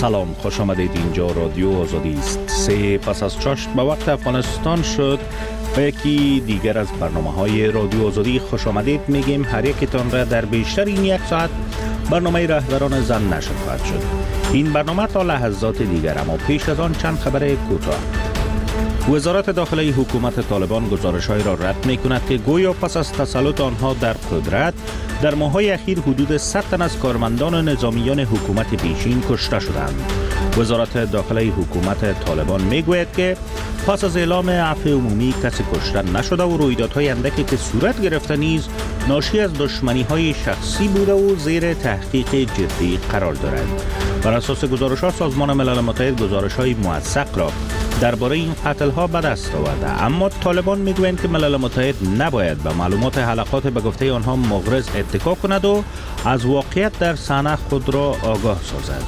سلام، خوش آمدید. اینجا رادیو آزادی است. 3 پس از 8 به وقت افغانستان شد. به یکی دیگر از برنامه‌های رادیو آزادی خوش آمدید میگیم. هر یکتان را در بیشتر این یک ساعت برنامه رهبران زن نشر خواهد شد. این برنامه تا لحظات دیگر، اما پیش از آن چند خبر کوتاه. وزارت داخلی حکومت طالبان گزارش‌های را رد می‌کند که گویا پس از تسلط آنها در قدرت در ماه‌های اخیر حدود 100 تن از کارمندان و نظامیان حکومت پیشین کشته شدند. وزارت داخلی حکومت طالبان میگوید که پس از اعلام عفو عمومی کسی کشته نشده و رویدادهای اندکی که صورت گرفته نیز ناشی از دشمنی‌های شخصی بوده و زیر تحقیق جدی قرار دارد. بر اساس گزارش‌ها سازمان ملل متحد گزارش‌های موثق را درباره این قتل‌ها به دست آورده، اما طالبان میگویند که ملل متحد نباید به معلومات حلقات به گفته آنها مغرض اتکا کند و از واقعیت در صحنه خود را آگاه سازد.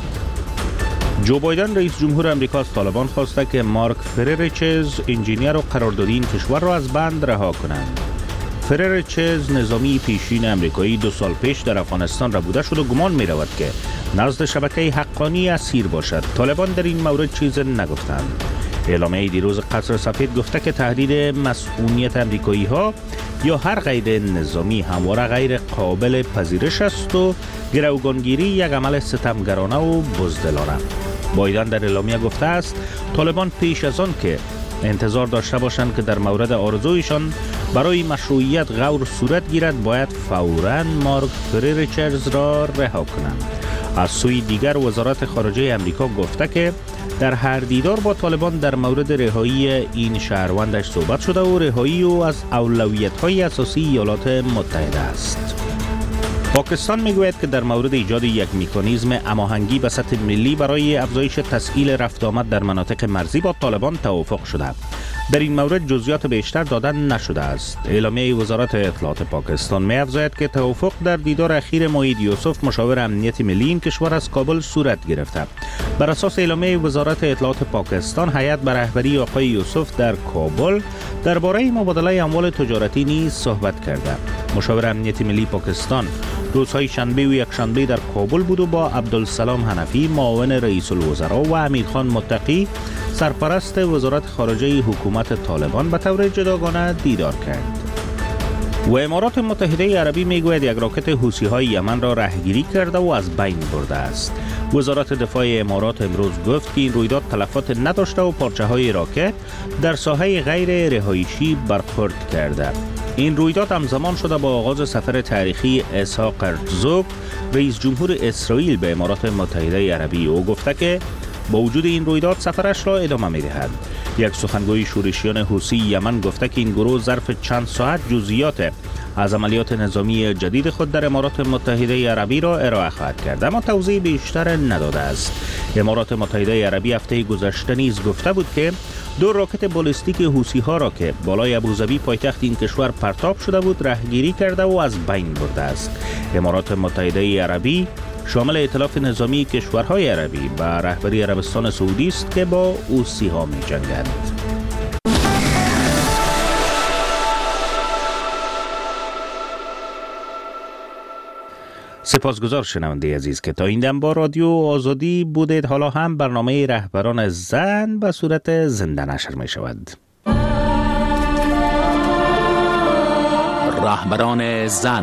جو بایدن رئیس جمهور امریکا از طالبان خواسته که مارک فرریچز انجینیر و قراردادی این کشور را از بند رها کنند. فرریچز نظامی پیشین امریکایی 2 سال پیش در افغانستان را بوده شد و گمان می رود که نزد شبکه حقانی اسیر باشد. طالبان در این مورد چیز نگفتند. اعلامیه دیروز قصر سفید گفته که تهدید مسئولیت امریکایی ها یا هر غیر نظامی همواره غیر قابل پذیرش است و گروگانگیری یک عمل ستمگرانه و بزدلانه. بایدن در اعلامیه گفته است طالبان پیش از آن که انتظار داشته باشند که در مورد آرزویشان برای مشروعیت غور صورت گیرد باید فوراً مارک فرریچز را رها کنند. از سوی دیگر وزارت خارجه امریکا گفته که در هر دیدار با طالبان در مورد رهایی این شهروندش صحبت شده و رهایی او از اولویت‌های اساسی ایالات متحده است. پاکستان میگوید که در مورد ایجاد یک مکانیزم هماهنگی به سطح ملی برای افزایش تسهیل رفت آمد در مناطق مرزی با طالبان توافق شده. در این مورد جزئیات بیشتر داده نشده است. اعلامیه وزارت اطلاعات پاکستان می‌افزاید که توافق در دیدار اخیر معید یوسف مشاور امنیت ملی این کشور از کابل صورت گرفته. بر اساس اعلامیه وزارت اطلاعات پاکستان، هیئت به رهبری آقای یوسف در کابل درباره مبادله اموال تجارتی نیز صحبت کرده. مشاور امنیت ملی پاکستان روزهای شنبه و یکشنبه در کابل بود و با عبدالسلام حنفی معاون رئیس الوزراء و امیرخان متقی سرپرست وزارت خارجه حکومت طالبان به طور جداگانه دیدار کرد. و امارات متحده عربی میگوید یک راکت حوثی‌های یمن را رهگیری کرده و از بین برده است. وزارت دفاع امارات امروز گفت که این رویداد تلفات نداشته و پارچه‌های راکت در ساحه غیر رهایشی برخورد کرده. این رویداد همزمان شده با آغاز سفر تاریخی اسحاق هرزوگ رئیس جمهور اسرائیل به امارات متحده عربی. او گفته که با وجود این رویداد سفرش را ادامه می‌دهد. یک سخنگوی شورشیان حوثی یمن گفته که این گروه ظرف چند ساعت جزئیات از عملیات نظامی جدید خود در امارات متحده عربی را ارائه خواهد کرد، اما توضیح بیشتر نداده است. امارات متحده عربی هفته گذشته نیز گفته بود که 2 راکت بالستیک حوثی‌ها را که بالای ابوظبی پایتخت این کشور پرتاب شده بود رهگیری کرده و از بین برده است. امارات متحده عربی شامل ائتلاف نظامی کشورهای عربی و رهبری عربستان سعودی است که با حوثی‌ها می‌جنگد. سپاسگزار شنونده عزیز که تا این دم با رادیو آزادی بودید. حالا هم برنامه رهبران زن به صورت زنده نشر می شود. رهبران زن.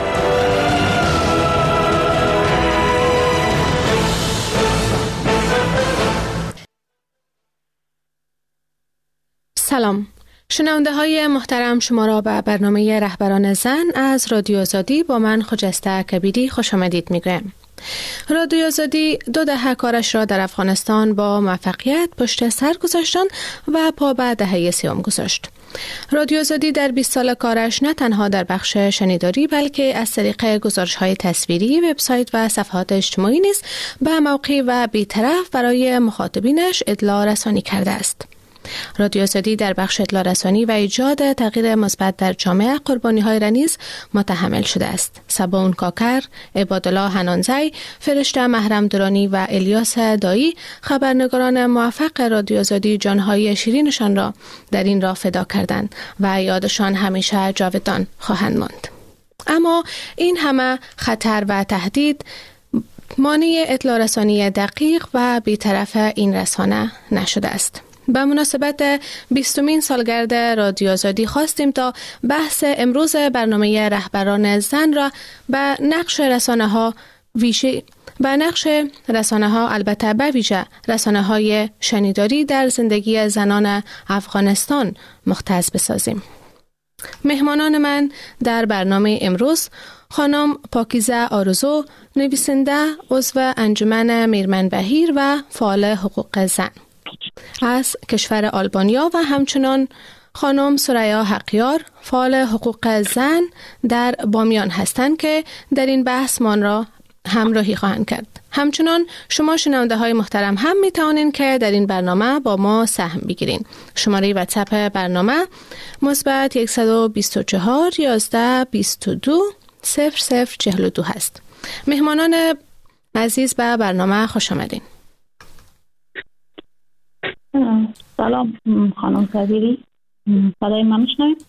سلام، شنونده های محترم، شما را به برنامه رهبران زن از رادیو آزادی با من خجسته کبیری خوش آمدید میگویم. رادیو آزادی 2 دهه کارش را در افغانستان با موفقیت پشت سر گذاشتن و پا به دهه 3 گذاشت. رادیو آزادی در 20 سال کارش نه تنها در بخش شنیداری بلکه از طریق گزارش‌های تصویری، وبسایت و صفحات اجتماعی نیز به موقع و بی‌طرف برای مخاطبینش اطلاع رسانی کرده است. رادیو آزادی در بخش اطلاع رسانی و ایجاد تغییر مثبت در جامعه قربانی‌های را نیز متحمل شده است. سباون کاکر، عبادالله حنانزی، فرشته محرم درانی و الیاس دایی خبرنگاران موفق رادیو آزادی جانهای شیرینشان را در این راه فدا کردند و یادشان همیشه جاودان خواهند ماند. اما این همه خطر و تهدید مانع اطلاع رسانی دقیق و بی‌طرف این رسانه نشده است. به مناسبت 20مین سالگرد رادیو آزادی خواستیم تا بحث امروز برنامه رهبران زن را به نقش رسانه ها البته به ویژه رسانه های شنیداری در زندگی زنان افغانستان مختص بسازیم. مهمانان من در برنامه امروز خانم پاکیزه آرزو، نویسنده، عضو انجمن میرمن بهیر و فعال حقوق زن از کشور آلبانیا و همچنان خانم سریا حقیار، فعال حقوق زن در بامیان هستند که در این بحث من را همراهی خواهند کرد. همچنان شما شنونده های محترم هم می توانید که در این برنامه با ما سهم بگیرین. شماره واتساپ برنامه +124 11 22 0042 هست. مهمانان عزیز به برنامه خوش آمدین. سلام خانم صدیری، صدای من میشنوید؟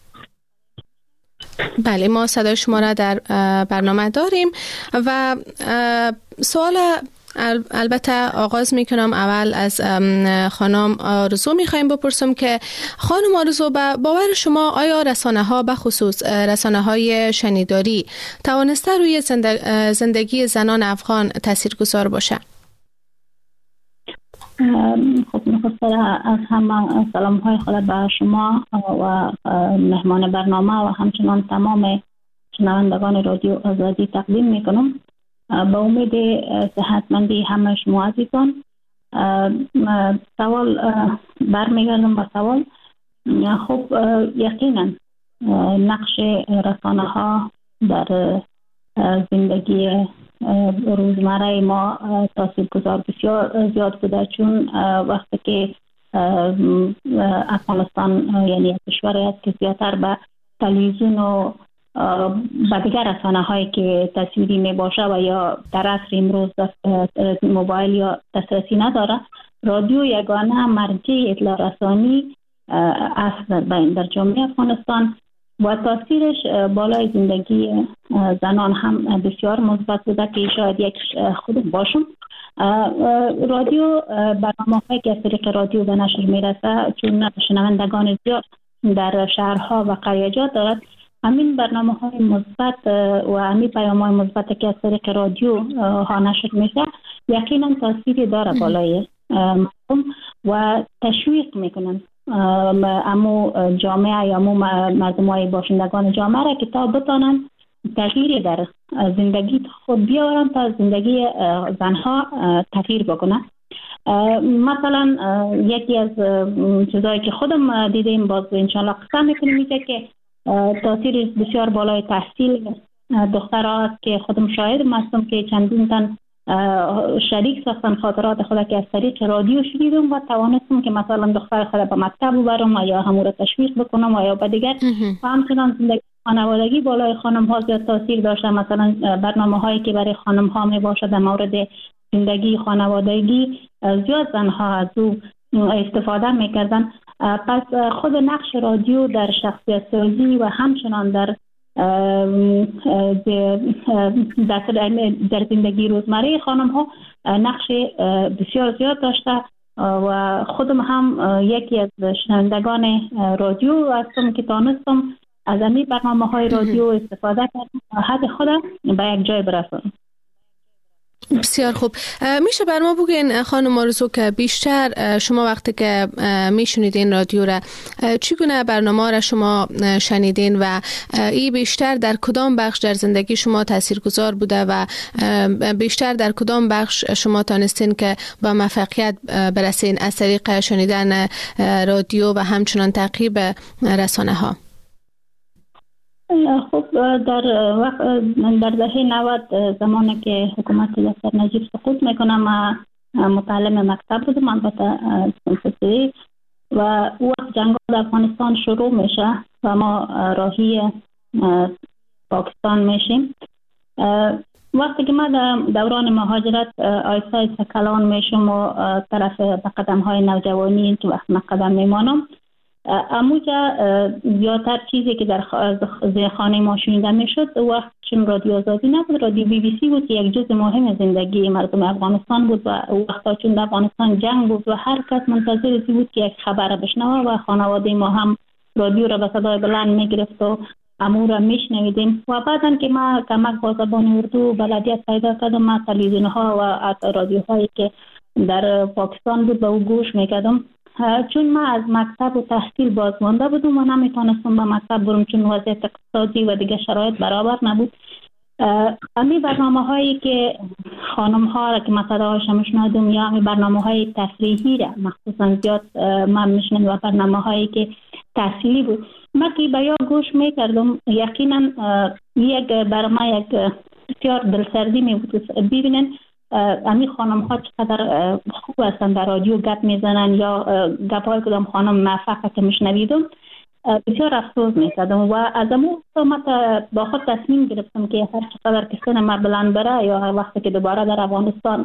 بله، ما صدای شما را در برنامه داریم و سوال البته آغاز میکنم اول از خانم آرزو میخوایم بپرسم که خانم آرزو، به باور شما آیا رسانه ها به خصوص رسانه های شنیداری توانسته روی زندگی زنان افغان تاثیرگذار باشه؟ خب نخستر از همه سلام های خود به شما و مهمان برنامه و همچنان تمام شنوندگان رادیو آزادی تقدیم میکنم. با امید صحتمندی همه شما عزیزان. سوال برمیگردم به سوال. خب یقینا نقش رسانه ها در زندگی روزمره ما تاثیرگذار بسیار زیاد بوده، چون وقتی که افغانستان یعنی کشوری است که زیادتر به تلویزیون و به دیگر رسانه هایی که تصویری می باشه و یا در عصر امروز موبایل یا دسترسی نداره، رادیو یگانه مرجع اطلاع رسانی است در جامعه افغانستان و تاثیرش بالای زندگی زنان هم بسیار مثبت بوده که شاید یک خود باشم. رادیو برنامه‌هایی که از طریق رادیو به نشر میرسه، چون شنوندگان زیاد در شهرها و قریجات دارد، همین برنامه‌های مثبت و همین پیام‌های مثبت که از طریق رادیو ها نشر میشه یقینا تاثیری داره بالای مردم و تشویق میکنن امو جامعه یا امو مردمای باشندگان جامعه را که تا بتانن تغییری در زندگی خود بیارن، تا زندگی زنها تغییر بکنن. مثلا یکی از چیزایی که خودم دیدیم، باز انشالله قسم میکنیم، میشه که تاثیر بسیار بالای تحصیل دخترها است که خودم شاهد هستم که چندین تن شریک ساختن خاطرات خود که از طریق رادیو شنیدم و توانستم که مثلا دختر خود به مکتب ببرم و یا همون را تشویق بکنم و یا به دیگر و همچنان زندگی خانوادگی بالای خانم ها زیاد تاثیر داشته. مثلا برنامه هایی که برای خانم ها می باشه در مورد زندگی خانوادگی زیاد زنها از او استفاده میکردن. پس خود نقش رادیو در شخصیت سازی و همچنان در زندگی روزمره خانم ها نقش بسیار زیاد داشته و خودم هم یکی از شنوندگان رادیو هستم که تانستم از همین برنامه های رادیو استفاده کردم حد خودم به یک جای برسونم. بسیار خوب. میشه بر ما بگین خانم آرزو که بیشتر شما وقتی که میشنیدین رادیو را چگونه برنامه را شما شنیدین و این بیشتر در کدام بخش در زندگی شما تاثیرگذار بوده و بیشتر در کدام بخش شما تانستین که با موفقیت برسین از طریق شنیدن رادیو و همچنان تعقیب رسانه ها؟ خب در دهه 90 زمانی که حکومت دکتر نجیب سقوط میکنم متعلم مکتب بودم البته سنسوری و وقت جنگ در افغانستان شروع میشه و ما راهی پاکستان میشیم. وقتی که ما دوران مهاجرت آیسای کلان میشم و طرف به قدم های نوجوانی تو وقت قدم میمانم، اموجا زیادتر چیزی که در خانه ما شنیده میشد وقت چون رادیو آزادی نبود، رادیو BBC بود که یک جزء مهم زندگی مردم افغانستان بود و وقتا چون در افغانستان جنگ بود و هر کس منتظر بود که یک خبر بشنوه و خانواده ما هم رادیو را به صدای بلند میگرفت و امو را میشنویدیم. و بعدن که ما کمک با زبان اردو بلدیت پیدا کردم، ما تلویزیون ها و رادیوهایی که در پاکستان بود به او گوش میکردم. چون ما از مکتب و تحصیل بازمانده بودم و نمیتونستم به مکتب برم چون وضعیت اقتصادی و دیگه شرایط برابر نبود. امی برنامه هایی که خانم ها را که ما صداهاش میشنیدم یا امی برنامه های تفریحی را مخصوصا زیاد من میشنیدم و برنامه هایی که تحصیلی بود ما که به یا گوش میکردم، یقینا برای ما یک بسیار دلسردی می بود. ببینن امی خانم ها چقدر خوب هستن، در رادیو گپ میزنن یا گپ های کدام خانم موفقه که میشنویدم بسیار افسوس میکردم و از امو با خود تصمیم گرفتم که هر چقدر که سن ما بلند بره یا وقتی که دوباره در افغانستان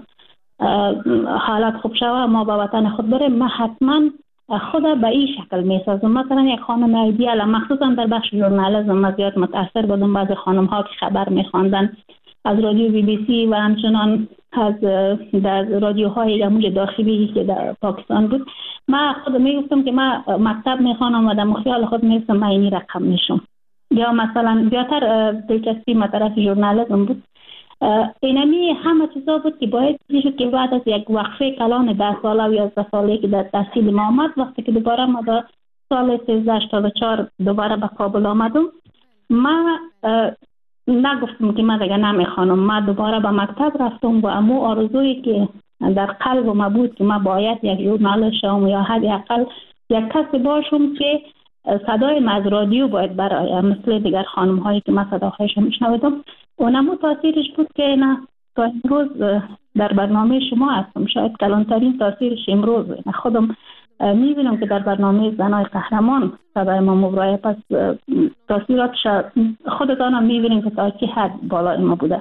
حالت خوب شوه ما به وطن خود بریم، ما حتما خود به این شکل میسازم. مثلا یک خانم ایدیال، مخصوصا در بخش ژورنالیسم ما زیاد متاثر بودم. بعضی خانم ها که خبر میخواندن از رادیو BBC و همچنان از در رادیوهای اموج داخلی که در پاکستان بود، ما خود میگفتم که ما مکتب میخوانم و در مخیال خود میگفتم ما اینی رقم میشم. یا مثلا بیاتر دلچسپی ما طرف ژورنالیسم بود. اینمی همه چیزا بود که باید شد که بعد از یک وقفه کلان 10 ساله و 11 ساله که در تحصیل ما آمد، وقتی که دوباره ما در سال 1384 دوباره به کابل آمدم، ما نگفتم که من دیگه نمیخوانم. ما دوباره به مکتب رفتم و امو آرزویی که در قلب ما بود که ما باید یک ژورنالیست شوم یا حداقل یک کسی باشم که صدای از رادیو باید برای مثل دیگر خانم هایی که من صداهایش میشنویدم. اونمو تاثیرش بود که نه تا امروز در برنامه شما هستم. شاید کلانترین تاثیرش امروز خودم میبینم که در برنامه زنای قهرمان صدای ما مبرای، پس تاثیراتش خودتان هم میبینیم که تا چه حد بالای ما بوده.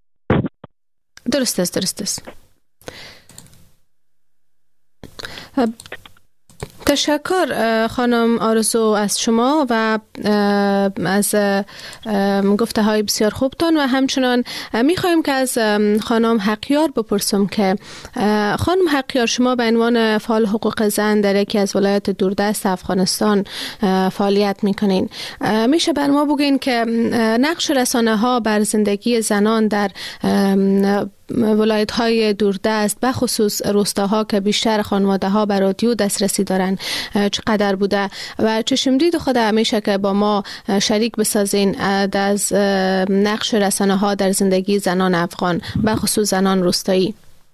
درست است. تشکر خانم آرزو از شما و از گفته های بسیار خوبتان و همچنان میخوایم که از خانم حقیار بپرسم که خانم حقیار شما به عنوان فعال حقوق زن در یکی از ولایات دوردست افغانستان فعالیت میکنین. میشه بر ما بگین که نقش رسانه ها بر زندگی زنان در ولایت های دوردست به خصوص روستاها که بیشتر خانواده ها به رادیو دسترسی دارن چقدر بوده و چشم دید خود همیشه که با ما شریک بسازین از نقش رسانه ها در زندگی زنان افغان به خصوص زنان روستایی.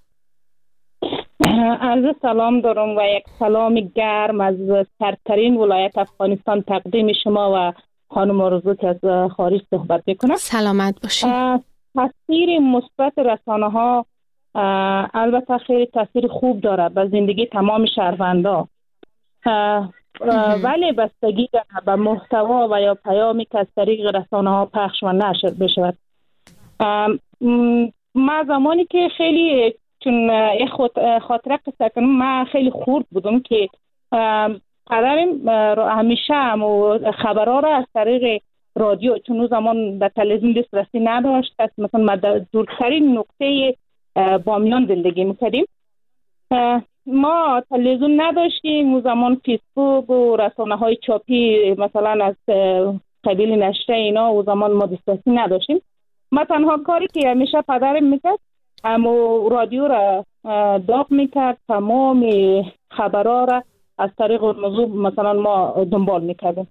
عرض سلام دارم و یک سلام گرم از سرترین ولایت افغانستان تقدیم شما و خانم آرزو که از خارج صحبت میکنم. سلامت باشید. تاثیر مثبت رسانه ها البته خیلی تاثیر خوب داره به زندگی تمام شهروندا، ولی بستگی داره به محتوا و یا پیامی که از طریق رسانه ها پخش و نشر بشود. ما زمانی که خیلی چون خاطره قصه کنم، ما خیلی خورد بودم که پدرم همیشه خبرها را از طریق رادیو، چون اون زمان در تلویزیون دسترسی نداشت، مثلا ما در دورترین نقطه بامیان زندگی میکردیم، ما تلویزیون نداشتیم. اون زمان فیسبوک و رسانه های چاپی مثلا از قبیل نشریه اینا اون زمان ما دسترسی نداشتیم. ما تنها کاری که همیشه پدرم میکرد اما رادیو را داغ میکرد، تمام خبرها را از طریق موضوع مثلا ما دنبال میکردیم.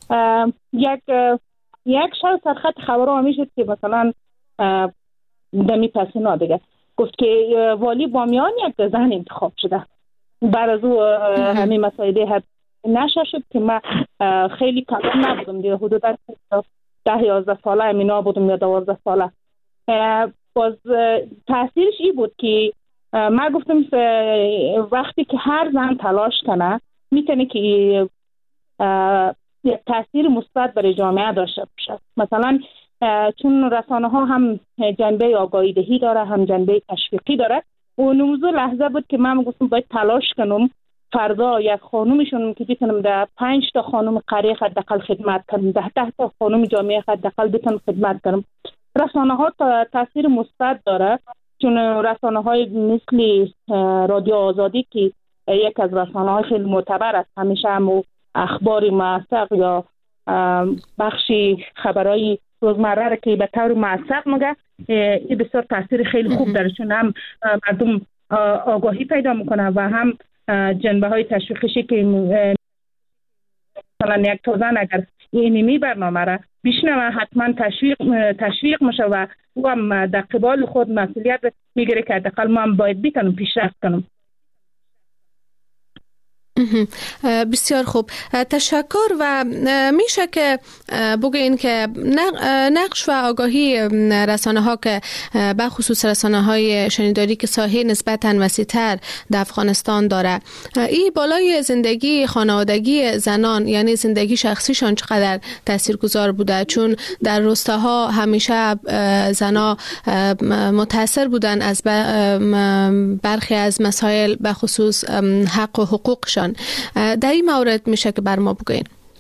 یک شب سرخط خبرها میشد که مثلا دمی پسینا دیگه گفت که والی بامیان یک زن انتخاب شده. بعد از او همین مسائل حد نشه شد که من خیلی کم نبودم دیگه، حدود 10-11 ساله همینا بودم یا 12 ساله. باز تاثیرش این بود که من گفتم وقتی که هر زن تلاش کنه میتونه که یک تاثیر مثبت برای جامعه داشته باشه. مثلا چون رسانه ها هم جنبه آگاهی دهی داره هم جنبه تشویقی داره، و اون موضوع لحظه بود که من گفتم باید تلاش کنم فردا یک خانومشون که بتونم در 5 تا خانم قریه حداقل خدمت کنم، 10 تا خانم جامعه حداقل بتونم خدمت کنم. رسانه ها تاثیر مثبت داره، چون رسانه های مثل رادیو آزادی که یک از رسانه های خیلی معتبر است، همیشه هم اخبار موثق یا بخشی خبرهای روزمره را که به طور موثق میگه، این بسیار تاثیر خیلی خوب داره، چون هم مردم آگاهی پیدا میکنه و هم جنبه های تشویقی که مثلا یک توزن اگر اینمی برنامه را بشنوه حتما تشویق میشه و او هم در قبال خود مسئولیت میگیره که حداقل ما هم باید بتونم پیشرفت کنم. بسیار خوب، تشکر. و میشه که بگوین که نقش و آگاهی رسانه ها که به خصوص رسانه های شنیداری که ساحه نسبتاً وسیع‌تر در افغانستان داره، این بالای زندگی خانوادگی زنان یعنی زندگی شخصیشان چقدر تاثیرگذار بوده؟ چون در روستاها همیشه زنا متاثر بودن از برخی از مسائل به خصوص حق و حقوقشان. در این مورد میشه که بر ما بگوین.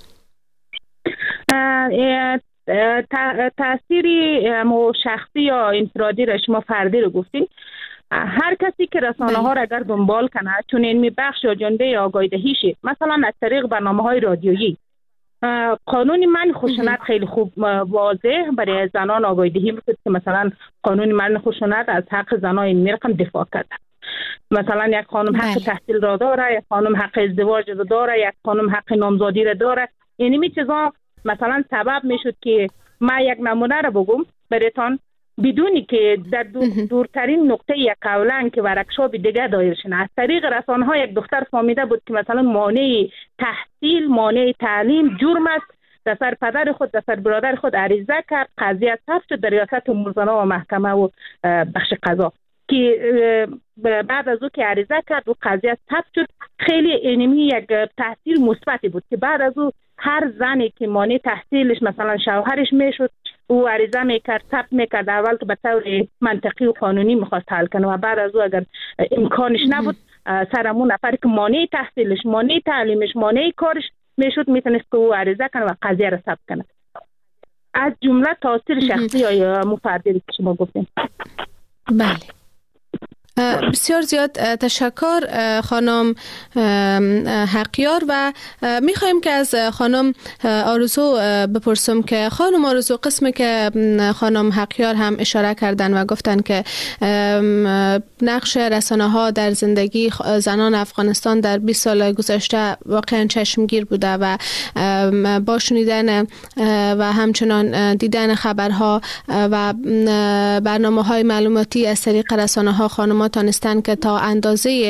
تأثیری شخصی یا انفرادی را شما فردی رو گفتین. هر کسی که رسانه ها را اگر دنبال کنه، چون این بخش یا جنبه آگاهی شد، مثلا از طریق برنامه های رادیویی، قانون من خشونت خیلی خوب واضح برای زنان آگاهی میکنه که مثلا قانون من خشونت از حق زنان این رقم دفاع کرده. مثلا یک خانم حق تحصیل را داره، یک خانم حق ازدواج را داره، یک خانم حق نامزادی را داره. یعنی چیزا مثلا سبب میشد که ما یک نمونه را بگم برایتان، بدونی که در دورترین نقطه یک قولن که ورکشاپ دیگه دایر شده، از طریق رسانه ها یک دختر فهمیده بود که مثلا مانع تحصیل، مانع تعلیم جرم است. در سر پدر خود، در سر برادر خود عریضه کرد، قضیه ثبت شد در ریاست امورزنان و محکمه و بخش قضا، که بعد از او که عریضه کرد و قضیه ثبت شد، خیلی اینمی یک تاثیر مثبتی بود که بعد از او هر زنی که مانع تحصیلش مثلا شوهرش میشد، او عریضه میکرد، ثبت میکرد، اول که به طور منطقی و قانونی میخواست حل کنه و بعد از او اگر امکانش نبود، سرمون نفری که مانع تحصیلش، مانع تعلیمش، مانع کارش میشد، میتونست که او عریضه کنه و قضیه را ثبت کنه. از جمله تاثیر شخصی یا مفردی که شما گفتین. بله، بسیار زیاد تشکر خانم حقیار. و میخوایم که از خانم آرزو بپرسم که خانم آرزو، قسمی که خانم حقیار هم اشاره کردن و گفتن که نقش رسانه ها در زندگی زنان افغانستان در 20 سال گذشته واقعا چشمگیر بوده و با شنیدن و همچنان دیدن خبرها و برنامه های معلوماتی از طریق رسانه ها خانم تانستن که تا اندازه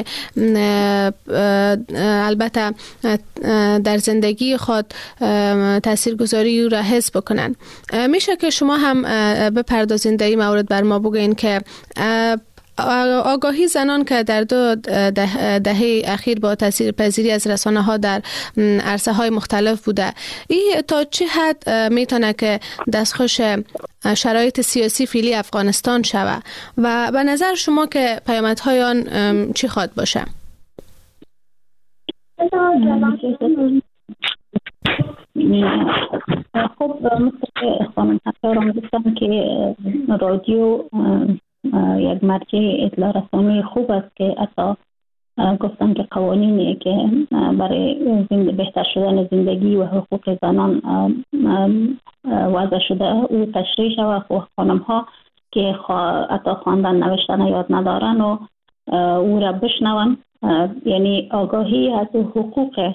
البته در زندگی خود تاثیرگذاری او را حس بکنن. میشه که شما هم بپردازین در این مورد بر ما بگین که آگاهی زنان که در 2 دهه اخیر با تاثیر پذیری از رسانه ها در عرصه های مختلف بوده، این تا چه حد میتونه که دستخوش شرایط سیاسی فعلی افغانستان شود و به نظر شما که پیامدهای آن چی خواهد باشه؟ خب مثل خانم حقیار گفتن که رادیو یک مرجع اطلاع رسانی خوب است که اصلا گفتن که قوانینی که برای بهتر شدن زندگی و حقوق زنان وضع شده او تشریح شود و خانم ها که حتی خواندن نوشتن یاد ندارن و او را بشنون، یعنی آگاهی از حقوق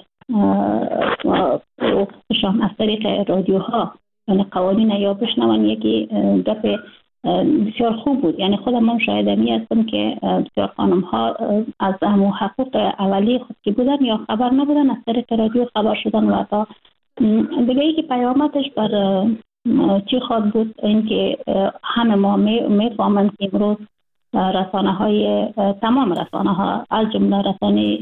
شام از طریق رادیوها، یعنی قوانین یا بشنون، یکی گپ بسیار خوب بود. یعنی خودم من شاهدمی هستم که بسیار خانم ها از همون حقوق اولی خود که بودن یا خبر نبودن، از طریق رادیو خبر شدن و تا دیگه ای که پیامدش بر چی خواهد بود این که همه ما میفهمند که امروز رسانه های تمام رسانه ها از جمله رسانه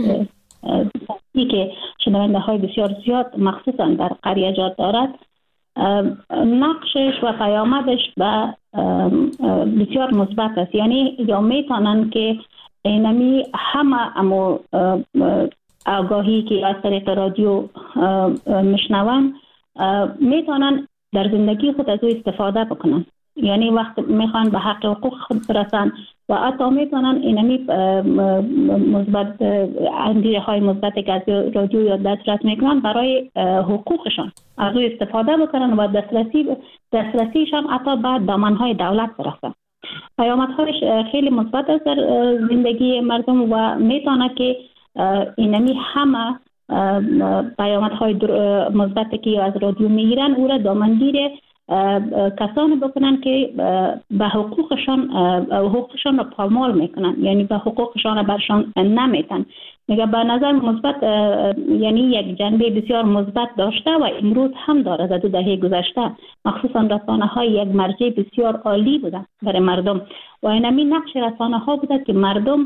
که شنونده های بسیار زیاد مخصوصا در قریه جات دارد، نقشش و پیامدش به بسیار مثبت است. یعنی یا میتونن که اینمی همه اما آگاهی که از طریق رادیو میشنون میتونن در زندگی خود از او استفاده بکنن. یعنی وقت میخوان به حق حقوق خود برسن و حتی میتونن اینمی مثبت اندیشه های مثبتی که از رادیو یا دسترس میکنن برای حقوقشان از او استفاده بکنن و دسترسیشان حتی به دامنهای دولت برسن. پیامدهایش خیلی مثبت است در زندگی مردم و میتونه که اینمی همه پیامدهای مثبتی که از رادیو میگیرن او را دامنگیر کسانی بکنن که به حقوقشان را پامال میکنن، یعنی به حقوقشان را برشان نمیتن. میگه به نظر مثبت یعنی یک جنبه بسیار مثبت داشته و امروز هم داره. در 2 دهه گذشته مخصوصا رسانه‌های یک مرجع بسیار عالی بوده برای مردم و اینمی نقش رسانه‌ها بوده که مردم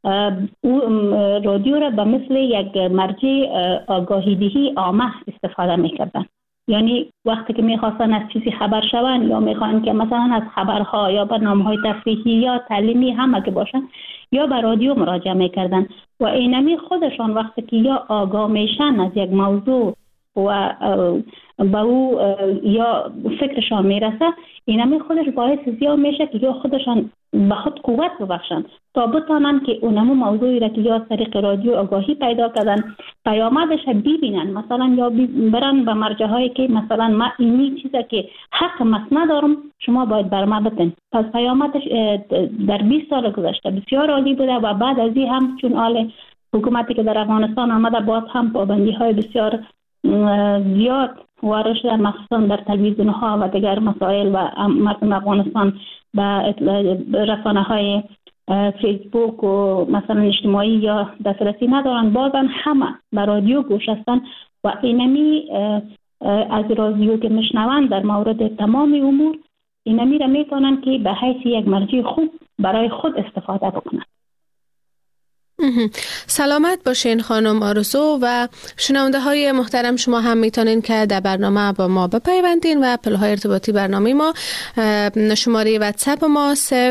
رادیو را به مثل یک مرجع آگاهی‌دهی عامه استفاده میکردن. یعنی وقتی که میخواستن از چیزی خبر شون یا میخوان که مثلا از خبرها یا برنامه‌های تفریحی یا تعلیمی همه که باشن یا به رادیو مراجعه میکردن و اینمی خودشان وقتی که یا آگاه میشن از یک موضوع و با او یا فکرشان میرسه، اینمی خودش باعث زیاد میشه که یا خودشان به خود قوت ببخشن تا بتانن که اونمو موضوعی را که یا از طریق رادیو آگاهی پیدا کردن پیامدش ببینن، مثلا یا برن به مرجع هایی که مثلا ما اینی چیزا که حق مسئله دارم شما باید بر ما بتن. پس پیامدش در 20 سال گذشته بسیار عالی بوده و بعد از این هم چون آل حکومتی که در افغانستان آمده باز هم پابندی های بسیار زیاد وارد شده، مخصوصا در تلویزیون ها و دیگر مسائل و مردم افغانستان به رسانه های فیسبوک و مثلا اجتماعی یا دسترسی ندارن، بازن همه به رادیو گوش هستن و اینمی از رادیو که میشنون در مورد تمام امور اینمی را میتونن که به حیث یک مرجع خوب برای خود استفاده بکنن. سلامت باشین خانم آرزو و شنونده های محترم، شما هم میتونین که در برنامه با ما بپیوندین و پلهای ارتباطی برنامه ما شماره واتساپ ما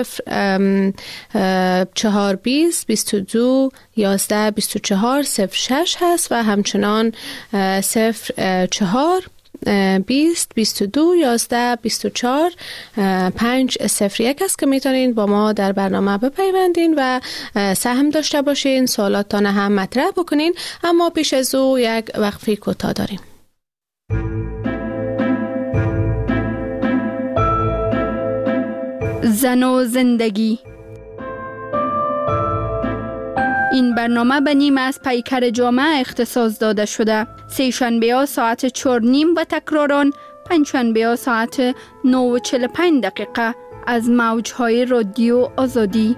0420 22 11 24 06 هست و همچنان 04 20 22 11 24 501 است که میتونین با ما در برنامه بپیوندین و سهم داشته باشین، سوالاتتان هم مطرح بکنین. اما پیش از او یک وقفه کوتاه داریم. زن و زندگی. این برنامه به نیم از پیکر جامعه اختصاص داده شده. سه‌شنبه‌ها ساعت 4:30 و تکراران پنجشنبه‌ها ساعت 9:45 از موج‌های رادیو آزادی.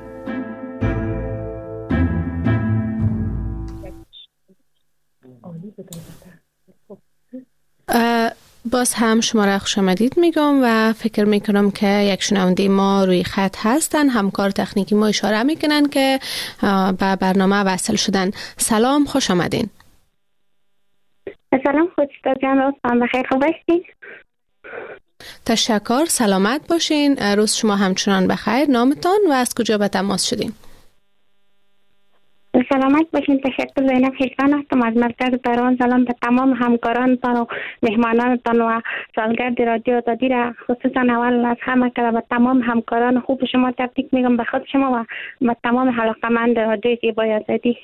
باز هم شما را خوش آمدید میگم و فکر میکنم که یک شنونده ما روی خط هستن. همکار تکنیکی ما اشاره میکنن که به برنامه وصل شدن. سلام، خوش آمدین. سلام، خودستا جان، بخیر، خوب هستید؟ تشکر، سلامت باشین. روز شما همچنان بخیر. نامتان و از کجا به تماس شدین؟ سلامت باشین. تشکر. زینب خیلفان هستم از مرکز بران. سلام به تمام همکارانتان و مهمانانتان و سالگرد رادیو آزادی را خصوصا اول از همه که به تمام همکاران خوب شما تبریک میگم، به خود شما و به تمام علاقه‌مند رادیو زیبای آزادی.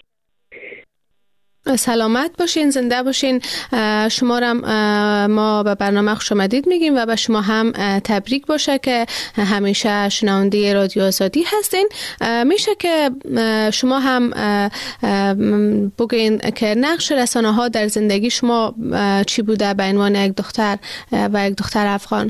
سلامت باشین، زنده باشین. شما را ما به برنامه خوش آمدید میگیم و به شما هم تبریک باشه که همیشه شنونده رادیو آزادی هستین. میشه که شما هم بگین که نقش رسانه ها در زندگی شما چی بوده به عنوان یک دختر و یک دختر افغان؟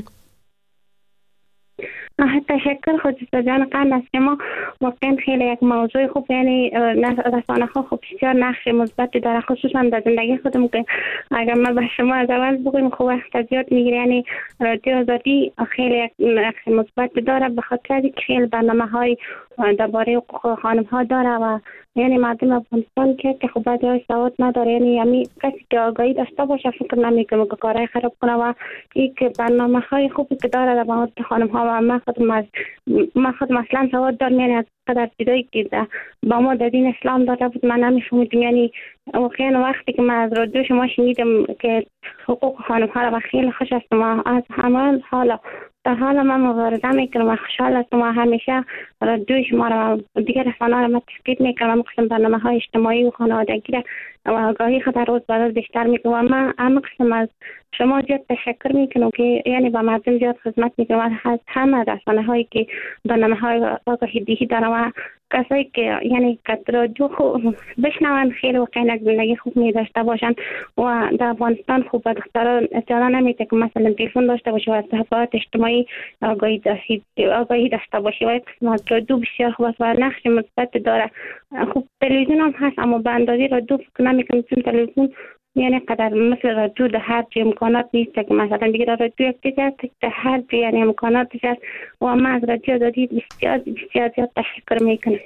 تشکر خودستا جان. قند از شما واقعا خیلی یک موضوع خوب، یعنی رسانه ها خوب بسیار نقش مثبتی داره خصوصا در زندگی خودم که اگر ما به شما از اول بگویم خوب وقت زیاد میگیره. یعنی رادیو آزادی خیلی یک نقش مثبتی داره به خاطر اینکه خیلی برنامه های درباره حقوق خانم ها داره و یعنی مردم افغانستان که خب بعضی سواد نداره، یعنی همین کسی که آگاهی داشته باشه فکر نمیکنه که کارهای خراب کنه. و این که برنامه‌های خوبی که داره در مورد خانم‌ها و من خود مثلا سواد دارم، یعنی از قدر چیزایی که با ما در دین اسلام داده بود من نمی‌فهمیدم. یعنی واقعا وقتی که من از رادیو شما شنیدم که حقوق خانم‌ها را خیلی خوش هستم و از همان حالا در حال من مبارزه میکنم و خوشحال هستم و همیشه رادیو شما را و دیگر رسانه‌ها را من تشکیل میکنم و قسم برنامه‌های اجتماعی و خانوادگی را و آگاهی خود روز به روز بیشتر میکنم و من همه قسم از شما زیاد تشکر میکنم که یعنی با مردم زیاد خدمت میکنم و از همه رسانه‌هایی که برنامه‌های آگاهی دهی دارن و کسایی که یعنی رادیو خوب بشنون خیلی واقعا زندگی خوب می داشته باشن و در افغانستان خوب به دختران اجازه نمیده که مثلا تلفن داشته باشه و از صفحات اجتماعی آگاهی داشته باشه و یک قسم از رادیو بسیار خوب است و نقش مثبت داره. خوب تلویزیون هم هست اما به اندازه رادیو فکر نمی‌کنم چون تلویزیون یعنی قدر مثل رادیو در هر جای امکانات نیست که مثلا بگیره رادیو یک چیز هست در هر جای یعنی امکاناتش هست و من از رادیو آزادی بسیار تشکر میکنم.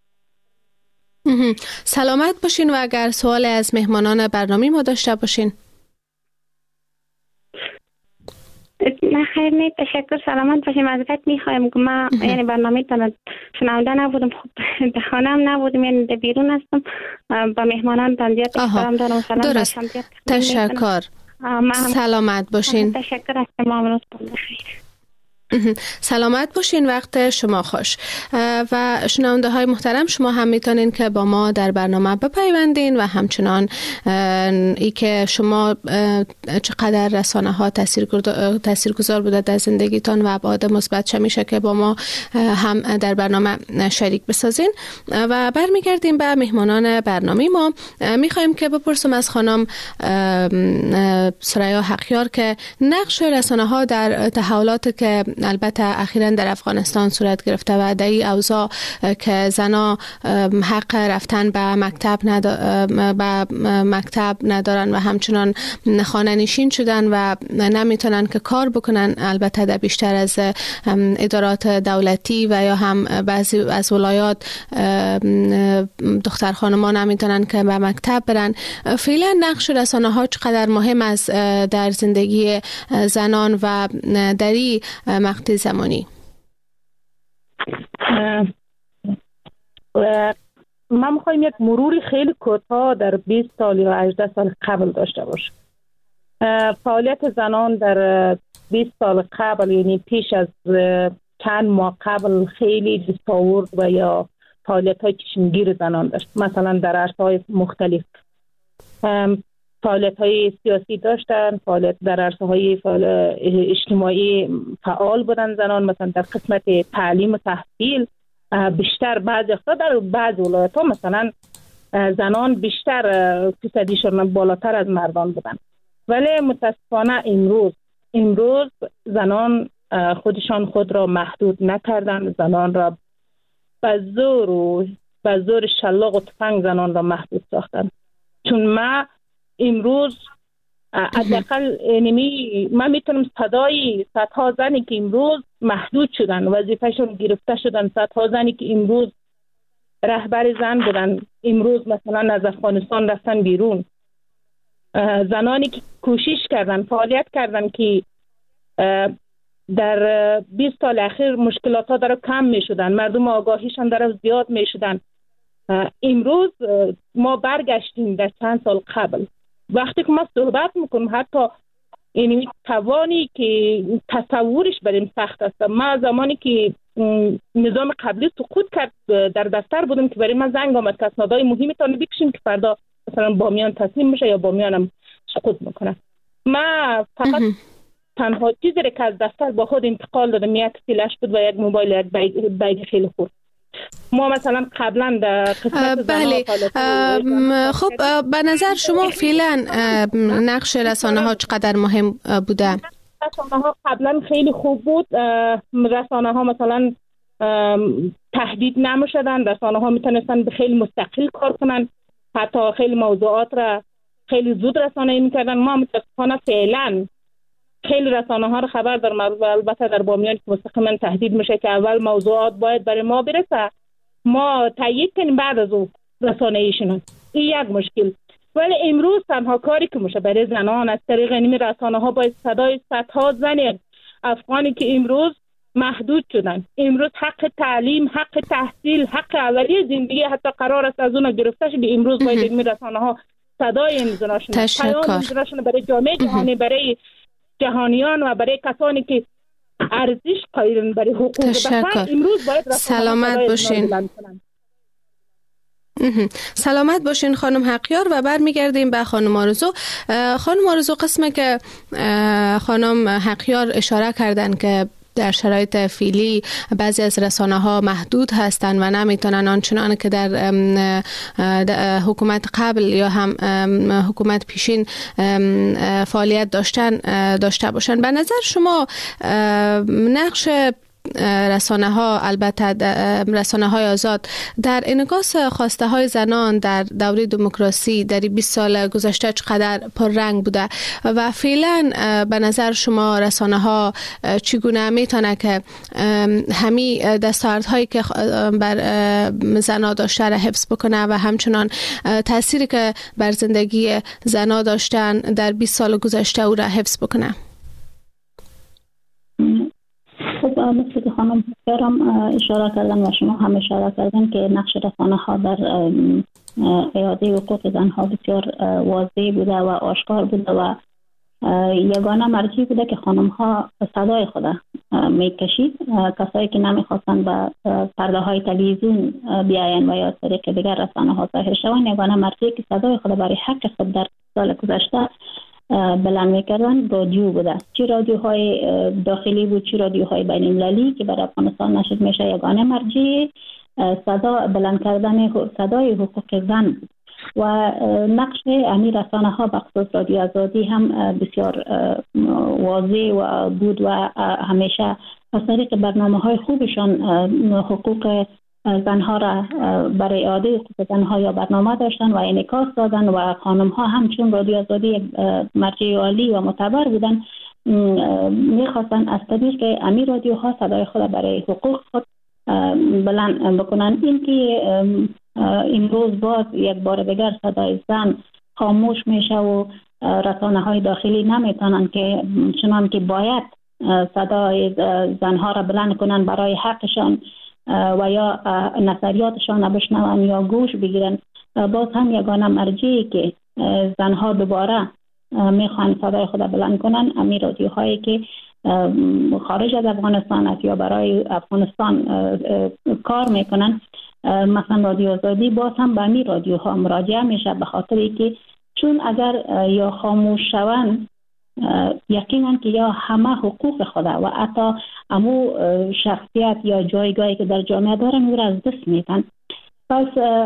سلامت باشین و اگر سوال از مهمانان برنامه ما داشته باشین. نه خیر نیست، تشکر. سلامت باشیم. معذرت میخوایم که من یعنی برنامه تان شنونده نبودم، خب در خانه هم نبودم، یعنی در بیرون هستم. با مهمانان تان زیاد احترام دارم. سلام درست. تشکر. سلامت باشین. تشکر از تمام روز بخیر. سلامت باشین، وقت شما خوش. و شنونده های محترم شما هم میتونین که با ما در برنامه بپیوندین و همچنان ای که شما چقدر رسانه ها تاثیرگذار بوده در زندگیتان و ابعاد مثبت میشه که با ما هم در برنامه شریک بسازین. و برمیگردیم به مهمانان برنامه ما. میخوایم که بپرسم از خانم سریا حقیار که نقش رسانه ها در تحولات که البته اخیراً در افغانستان صورت گرفته و در این اوضاع که زنا حق رفتن به مکتب ندارن و همچنان خانه نشین شدن و نمیتونن که کار بکنن، البته در بیشتر از ادارات دولتی و یا هم بعضی از ولایات دختر خانمان نمیتونن که به مکتب برن. فعلا نقش رسانه ها چقدر مهم است در زندگی زنان و در این مقطع زمانی؟ ما میخوایم یک مروری خیلی کوتاه در 20 سال یا 18 سال قبل داشته باشیم. فعالیت زنان در 20 سال قبل، یعنی پیش از چند ماه قبل، خیلی دستاورد و یا فعالیت های چشمگیر زنان داشت. مثلا در عرصه‌های مختلف فعالیت‌های سیاسی داشتن، فعالیت در عرصه‌های اجتماعی فعال بودن زنان. مثلا در قسمت تعلیم و تحصیل بیشتر بعضی وقتا در بعضی ولایت‌ها مثلا زنان بیشتر فیصدیشون بالاتر از مردان بودن. ولی متاسفانه امروز زنان خود را محدود نکردن. زنان را به زور شلاق و تفنگ زنان را محدود ساختن. چون ما امروز حداقل من میتونم صدای صدها زنی که امروز محدود شدن، وظیفهشون گرفته شدن، صدها زنی که امروز رهبر زن بودن امروز مثلا از افغانستان رفتن بیرون، زنانی که کوشش کردن، فعالیت کردن که در 20 سال اخیر مشکلات ها داره کم می شدن، مردم آگاهیشان داره زیاد می شدن. امروز ما برگشتیم در چند سال قبل. وقتی که ما صحبت میکنم حتی یعنی توانی که تصورش بریم سخت است. ما زمانی که نظام قبلی سقوط کرد در دفتر بودم که برای من زنگ آمد که اسنادهای مهمی تان بکشیم که فردا مثلا بامیان تسلیم میشه یا بامیان هم سقوط میکنه. ما فقط تنها چیزی که از دفتر با خود انتقال دادم یک فلش بود و یک موبایل، یک بیگ خیلی خوب. ما مثلا قبلا در قسمت بله. خب به نظر شما فعلا نقش رسانه ها چقدر مهم بوده؟ رسانه ها قبلا خیلی خوب بود. رسانه ها مثلا تهدید نمی‌شدن، رسانه ها میتونستن به خیلی مستقل کار کنن، حتی خیلی موضوعات را خیلی زود رسانه‌ای میکردن. ما متاسفانه فعلا خیلی رسانه ها رو خبر دارم، البته در بامیان که مستقیما تهدید میشه که اول موضوعات باید برای ما برسه، ما تایید کنیم، بعد از او رسانه‌ایشون. این یک مشکل. ولی امروز تنها کاری که میشه برای زنان از طریق این رسانه‌ها باید صدای صدها زن افغانی که امروز محدود شدن، امروز حق تعلیم، حق تحصیل، حق اولیه زندگی حتی قرار است از اون گرفته شده، امروز باید این رسانه‌ها صدای این زناشون، پیام این زناشون برای جامعه جهانی، برای جهانیان و برای کسانی که ارزش قائلن برای حقوق بشر امروز باید سلامت باشین. سلامت باشین خانم حقیار. و برمیگردیم به خانم آرزو. خانم آرزو، قسمی که خانم حقیار اشاره کردن که در شرایط فعلی بعضی از رسانه‌ها محدود هستند و نمیتونن آنچنان که در حکومت قبل یا هم حکومت پیشین فعالیت داشته باشند. به نظر شما نقش رسانه‌ها، البته رسانه‌های آزاد، در انعکاس خواسته‌های زنان در دوره دموکراسی در 20 سال گذشته چقدر پررنگ بوده و فعلا به نظر شما رسانه‌ها چگونه میتونه که همین دستاوردهایی که بر زنان داشته را حفظ بکنه و همچنان تأثیری که بر زندگی زنان داشتن در 20 سال گذشته او را حفظ بکنه؟ خب مثل که خانم حقیارم اشاره کردن و شما هم اشاره کردن که نقش رسانه‌ها در اعاده حقوق زنها بسیار واضح بوده و آشکار بوده و یگانه مرجعی بوده که خانم‌ها صدای خود میکشید. کسایی که نمیخواستن به پرده های تلویزیون بیاین و یا طریق دیگر رسانه‌ها ظاهر شوند، یگانه مرجعی که صدای خود برای حق خود در سال گذشته بلند میکردن رادیو بوده، چه رادیوهای داخلی بود چه رادیوهای بین المللی که برای افغانستان نشر میشه. یگانه مرجع صدا بلند کردن صدای حقوق زن بود و نقش امی رسانه‌ها بخصوص رادیو آزادی هم بسیار واضح و بود و همیشه از طریق برنامه‌های خوبشان حقوق زنها را برای اعاده حقوق زنها یا برنامه داشتن و انعکاس دادن و خانم‌ها همچون رادیو آزادی مرجع عالی و معتبر بودن میخواستن از طریق امی رادیوها صدای خود برای حقوق خود بلند بکنن. این که امروز باز یک بار دیگر صدای زن خاموش میشه و رسانه‌های داخلی نمیتونن که چنان که باید صدای زنها را بلند کنن برای حقشان و یا نظریاتشان بشنون یا گوش بگیرن. باز هم یگانه مرجعی که زنها دوباره میخوان صدای خود بلند کنن امی رادیوهایی که خارج از افغانستان است یا برای افغانستان کار میکنن، مثلا رادیو آزادی باز هم به امی رادیوها مراجعه میشه، به خاطری که چون اگر یا خاموش شوند یقینا که یا همه حقوق خود و حتی امو شخصیت یا جایگاهی که در جامعه دارن او را از دست میدن. پس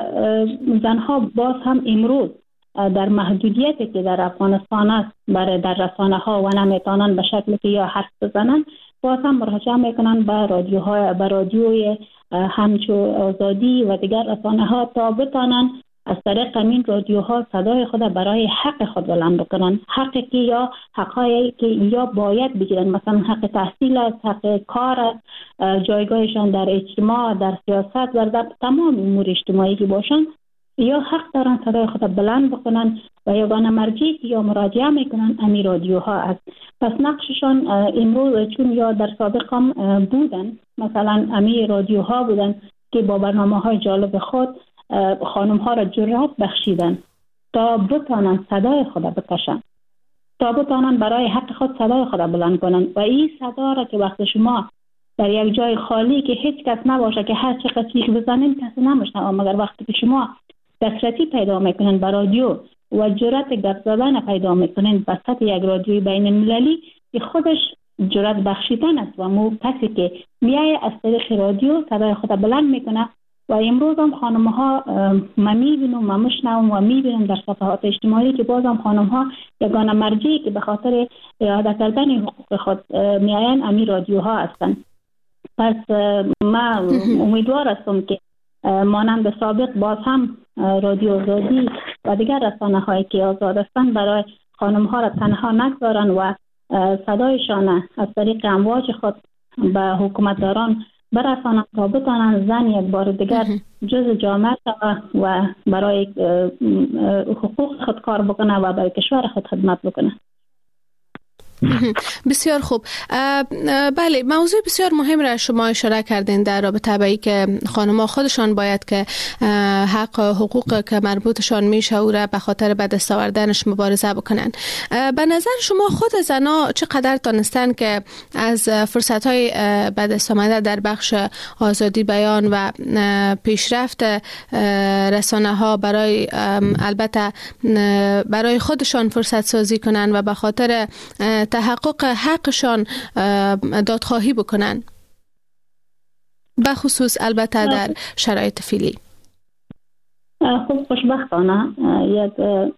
زنها باز هم امروز در محدودیتی که در افغانستان است برای در رسانه ها و نمیتونن به شکلی که یا حرف بزنن، باز هم مراجعه میکنن به رادیوهای به رادیوی همچو آزادی و دیگر رسانه ها تا بتانن از طریق این رادیوها صدای خود برای حق خود بلند بکنن، حقی که یا حقایی که یا باید بگیرن، مثلا حق تحصیل است، حق کار است، جایگاهشان در اجتماع، در سیاست و در تمام امور اجتماعی که باشن، یا حق دارن صدای خود بلند بکنن و یگانه مرجعی که یا مراجعه میکنن امی رادیوها است. پس نقششان امروز چون یا در سابق هم بودن، مثلا امی رادیوها بودن که با برنامه‌های جالب خود خانم ها را جرأت بخشیدن تا بتانن صدای خود بکشن، تا بتانن برای حق خود صدای خود بلند کنن. و این صدا را که وقت شما در یک جای خالی که هیچ کس نباشه که هر چقدر چیخ بزنین کسی نمیشنوه، مگر وقتی که شما دسترسی پیدا میکنن به رادیو و جرأت گپ زدن پیدا میکنن وسط یک رادیوی بین المللی که خودش جرأت بخشیدن است و مو کسی که میای از طریق رادیو صدای خود بلند میکنه. و امروز هم خانم ها ما میبینم و مشنوم و میبینم در صفحات اجتماعی که باز هم خانم ها یگانه مرجعی که به خاطر اعاده کردن حقوق خود میاین امی رادیوها هستند. پس ما امیدوار هستم که مانند سابق باز هم رادیو آزادی و دیگر رسانه هایی که آزاد هستند برای خانم ها را تنها نگذارن و صدایشان از طریق امواج خود به حکومتداران برسانند تا بتانند زن یک بار دیگر جز جامعه و برای حقوق خود کار بکنه و برای کشور خود خدمت بکنه. بسیار خوب. بله، موضوع بسیار مهم را شما اشاره کردین در رابطه با اینکه خانم‌ها خودشان باید که حق حقوق که مربوطشان میشه او را به خاطر به دست آوردنش مبارزه بکنن. به نظر شما خود زنها چقدر تانستن که از فرصت‌های به دست آمده در بخش آزادی بیان و پیشرفت رسانه‌ها برای البته برای خودشان فرصت سازی کنن و به خاطر تحقق حقشان دادخواهی بکنن، به خصوص البته در شرایط فعلی؟ خب خوشبختانه یک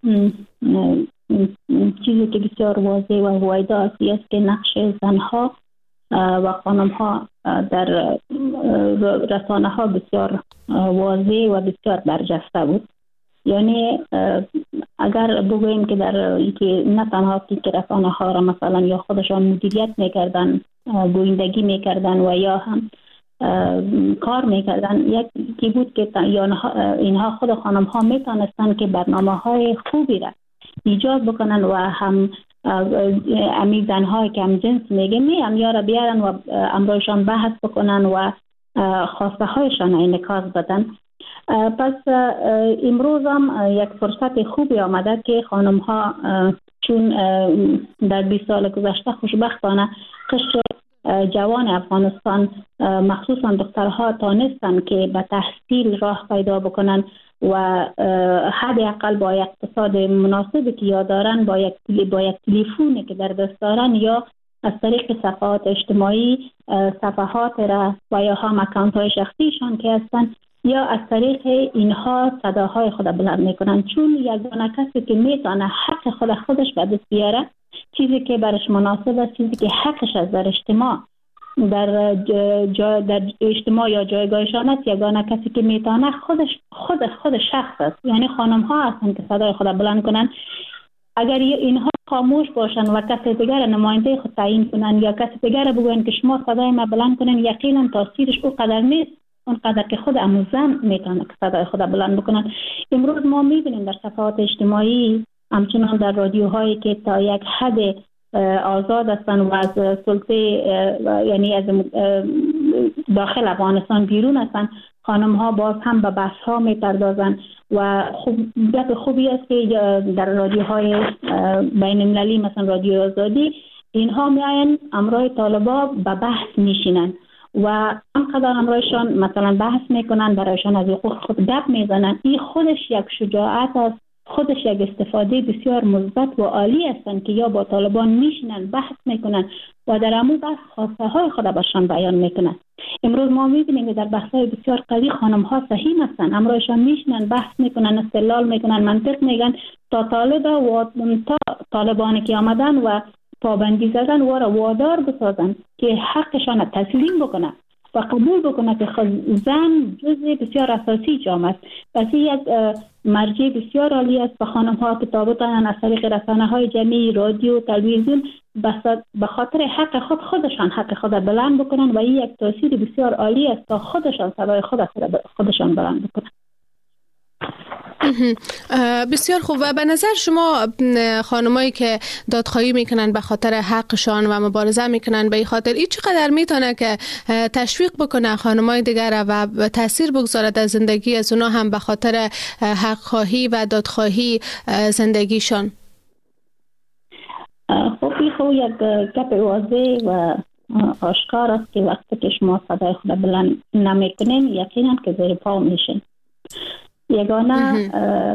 چیزی که بسیار واضح و وایدا است که نقش زنها و خانمها در رسانه ها بسیار واضح و بسیار برجسته بود. یعنی اگر بگوییم که در اینکه نه تنها که رسانه ها را مثلا یا خودشان مدیریت میکردن، گویندگی میکردن و یا هم کار میکردن، یکی بود که اینها خود خانم ها میتونستن که برنامه های خوبی را ایجاد بکنن و هم امی زنهای که هم جنس میگیم همیا را بیارن و امروزشان بحث بکنن و خواسته هایشان انعکاس بدن. پس امروز هم یک فرصت خوبی آمده که خانم ها چون در 20 سال گذشته خوشبختانه قشر جوان افغانستان مخصوصا دخترها تانستن که به تحصیل راه پیدا بکنن و حداقل با اقتصاد مناسبی که یا دارن با یک تلفنی که در دست دارن یا از طریق صفحات اجتماعی صفحات را و یا هم اکانت های شخصیشان که هستن یا از طریق اینها صداهای خود بلند میکنن، چون یگانه کسی که میتونه حق خودش به دست بیاره، چیزی که برش مناسب است، چیزی که حقش از در اجتماع در اجتماع یا جایگاهشان است، یگانه کسی که میتونه خود شخص است. یعنی خانم ها هستن که صدای خود بلند کنن. اگر اینها خاموش باشن و کسی دیگر نماینده خود تعیین کنن یا کسی دیگر بگوین که شما صدای ما بلند کنن، یقینا تاثیرش اونقدر نیست اونقدر که خود زن میتونه که صدای خود بلند بکنن. امروز ما میبینیم در صفحات اجتماعی همچنان در رادیوهایی که تا یک حد آزاد هستن و از سلطه یعنی از داخل افغانستان بیرون هستن، خانم ها باز هم به بحث ها میپردازن و خوبی است که در رادیوهای بین المللی مثلا رادیو آزادی اینها میاین امرای طالبا به بحث میشینن و همقدر امرایشان مثلا بحث میکنن، برایشان از حقوق خود گپ میزنن. این خودش یک شجاعت است، خودش یک استفاده بسیار مثبت و عالی هستند که یا با طالبان میشینن بحث میکنن و در امو بحث خواسته های خود باشان بیان میکنن. امروز ما میبینیم که در بحث های بسیار قوی خانم ها صحیح هستند، امرایشان میشینن بحث میکنن، استدلال میکنن، منطق میگن تا طالبانی که آمدن و پابندی زدن و را وادار بسازن که حقشان تسلیم بکنن و قبول بکنه که زن جزء بسیار اساسی جامعه است. پس یک مرجع بسیار عالی است به خانم ها که تابطانن از طریق رسانه های جمعی، رادیو، تلویزیون به خاطر حق خودشان حق خود بلند بکنن و این یک تاثیر بسیار عالی است تا خودشان صدای خودشان بلند بکنن. بسیار خوب. و به نظر شما خانمایی که دادخواهی میکنن به خاطر حقشان و مبارزه میکنن به این خاطر، این چقدر میتونه که تشویق بکنه خانمای دیگر و تاثیر بگذاره در زندگی از اونا هم به خاطر حق خواهی و دادخواهی زندگیشان؟ خب یک گپ واضح و آشکار است که وقتی که شما صدای خود بلند نمیکنین یقینا که زیر پا میشین. یگانه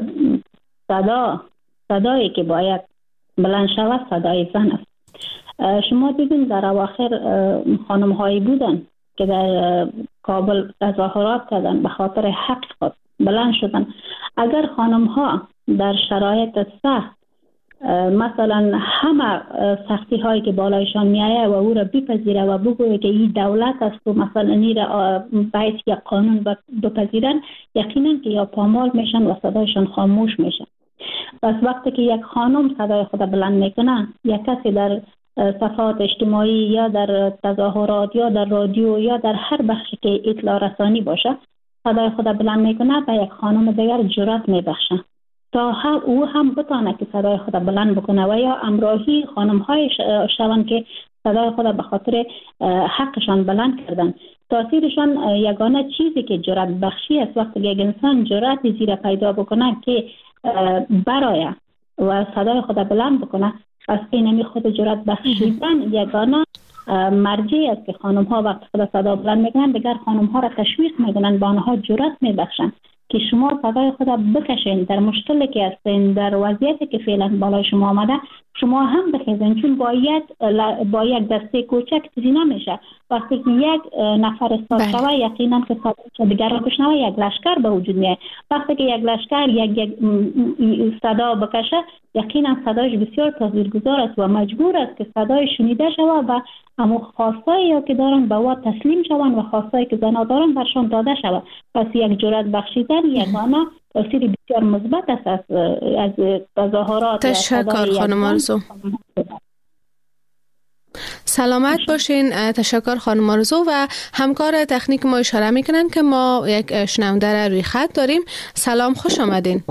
صدایی که باید بلند شود صدای زن است. شما دیدین در اواخر خانم هایی بودن که در کابل تظاهرات کردن به خاطر حق خود بلند شدن. اگر خانم ها در شرایط سخت مثلا همه سختی هایی که بالایشان میایه و او را بپذیره و بگویه که این دولت است و مثلا این را باید یک قانون بپذیرن، یقینا که یا پامال میشن و صدایشان خاموش میشن. پس وقتی که یک خانم صدای خود بلند میکنه، یک کسی در صفحات اجتماعی یا در تظاهرات یا در رادیو یا در هر بخشی که اطلاع رسانی باشه صدای خود بلند میکنه به یک خانم دیگر جرأت میبخشه تا او هم بتونه که صدای خود بلند بکنه و یا امراهی خانم های شوند که صدای خود به خاطر حقشان بلند کردن. تاثیرشان یگانه چیزی که جرأت بخشی است. وقتی یک انسان جرأت زیر پیدا بکنه که برای و صدای خود بلند بکنه، پس این خود جرأت بخشیدن یگانه مرجعی است که خانم ها وقتی خود صدا بلند میکنن دیگر خانم ها را تشویق میکنن، به آنها جرأت میبخشن که شما صدای خود بکشین، در مشکلی که هستین، در وضعیتی که فعلا بالای شما آمده شما هم بخیزین، چون با یک دسته کوچک چیزی نمیشه. وقتی که یک نفر استاد شوه یقینا که صدای دیگر را بشنوه یک لشکر به وجود میاد. وقتی که یک لشکر یک صدا بکشه یقینا صدایش بسیار تاثیرگذار است و مجبور است که صدای شنیده شود و اما خواستایی که دارن به او تسلیم شوند و خواستایی که زنها دارن برشان داده شود. پس یک جرأت بخشیدن یگانه تاثیر بسیار مثبت است از تظاهرات. تشکر خانم آرزو. سلامت باشین. تشکر خانم آرزو. و همکار تکنیک ما اشاره میکنن که ما یک شنونده را روی خط داریم. سلام، خوش آمدین.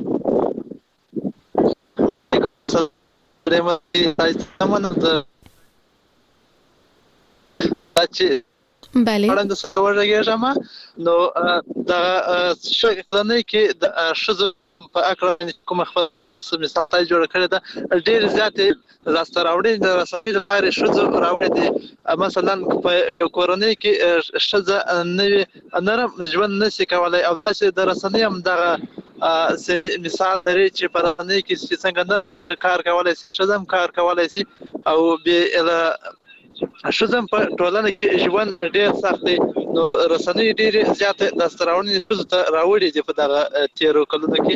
بله. وړاندې څور راګېږم نو دا شغلنه کې د شذ په اکرام کوم خپل مثال جوړ کړی دا ډېر زیات راستر راوړي د رسمي لپاره شذ راوړي دي. مثلا په کورنۍ کې شذ نوې نرم ژوند نشي کولای او تاسو د رسنۍ هم دغه مثال لري چې په رسنۍ کې څنګه نه کار کولای شي، شذ هم کار کولای شي او به شزم په ټولنه کې ژوند ډېر سخت دی. نو رسنۍ ډېر زیات د ستراونې ته راوړي دي په دغه تیرو کلونو کې.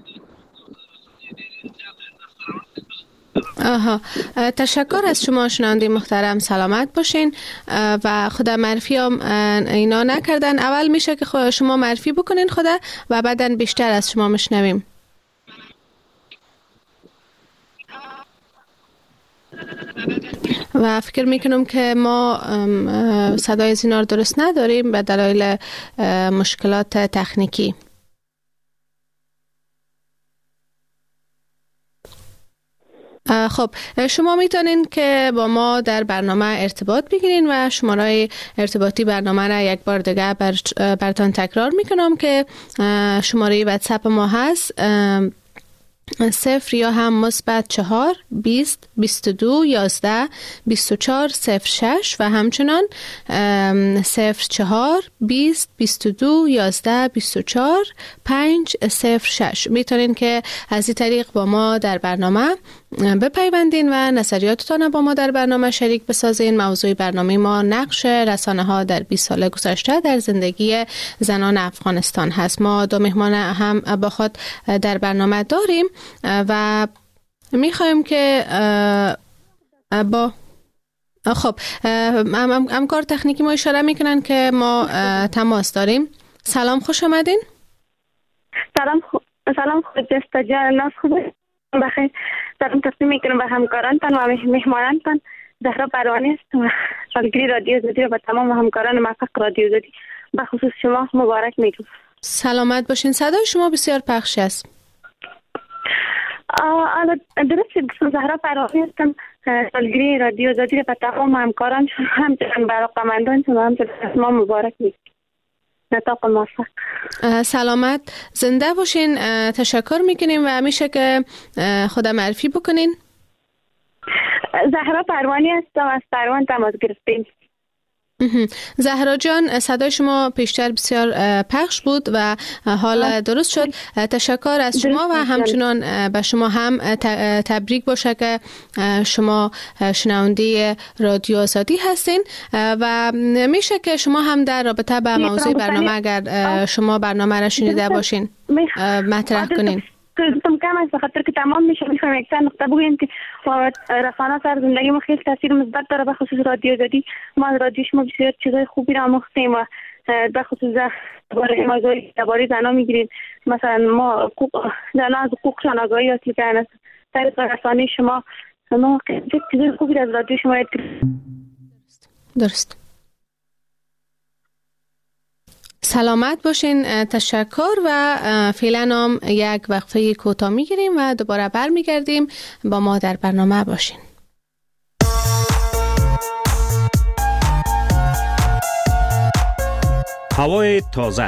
تشکر از شما شنونده محترم. سلامت باشین و خدا معرفی هم اینا نکردن. اول میشه که شما معرفی بکنین خدا و بعداً بیشتر از شما میشنویم. و فکر میکنم که ما صدای زینار درست نداریم به دلایل مشکلات تکنیکی. خب شما میتونین که با ما در برنامه ارتباط بگیرین و شماره ارتباطی برنامه را یک بار دیگه براتون تکرار میکنم که شماره واتساپ ما هست 0 یا هم مثبت 4 20 22 11 24 06 و همچنان 0 4 20 22 11 24 5 06. میتونین که از این طریق با ما در برنامه بپیوندین و نظریاتتان با ما در برنامه شریک بسازین. موضوع برنامه ما نقش رسانه ها در 20 سال گذشته در زندگی زنان افغانستان هست. ما دو مهمان هم با خود در برنامه داریم و میخوایم که با خب همکار تکنیکی ما اشاره میکنن که ما تماس داریم. سلام، خوش آمدین. سلام خود دست جان ناس خوب بخیر. سلام تقدیم میکنم به همکارانتان و مهمانانتان. زهرا پروانی هستم. سالگیری رادیو زدی و تمام همکاران موفق رادیو زدی به خصوص شما مبارک میگم. سلامت باشین. صدای شما بسیار پخش است. درست زهرا پروانی هستم. سالگیری رادیو زدی و تمام همکاران همچنین علاقه‌مندان شما همچنین مبارک میگم. نطاق موفق. سلامت، زنده باشین. تشکر میکنیم و میشه که خدا معرفی بکنین. زهرا پروانی هستم، از پروان تماس گرفتیم. زهرا جان، صدای شما پیشتر بسیار پخش بود و حال درست شد. تشکر از شما و همچنان به شما هم تبریک باشه که شما شنونده رادیو آزادی هستین و میشه که شما هم در رابطه با موضوع برنامه اگر شما برنامه را شنیده باشین مطرح کنین. گفتم کم است بخاطر که تمام میشه. میخوایم یک نقطه بگویم که رسانه سر زندگی ما خیلی تاثیر مثبت داره. به خصوص رادیو زدی ما از رادیو شما بسیار چیزای خوبی را آموختیم و به خصوص درباره زنا میگیریم. مثلا ما زنا از حقوقشان آگاهی حاصل کردن. طریق رسانه شما ما چیز خوبی از رادیو شما درست. سلامت باشین. تشکر و فعلا هم یک وقفه کوتاه میگیریم و دوباره برمیگردیم. با ما در برنامه باشین. هوای تازه،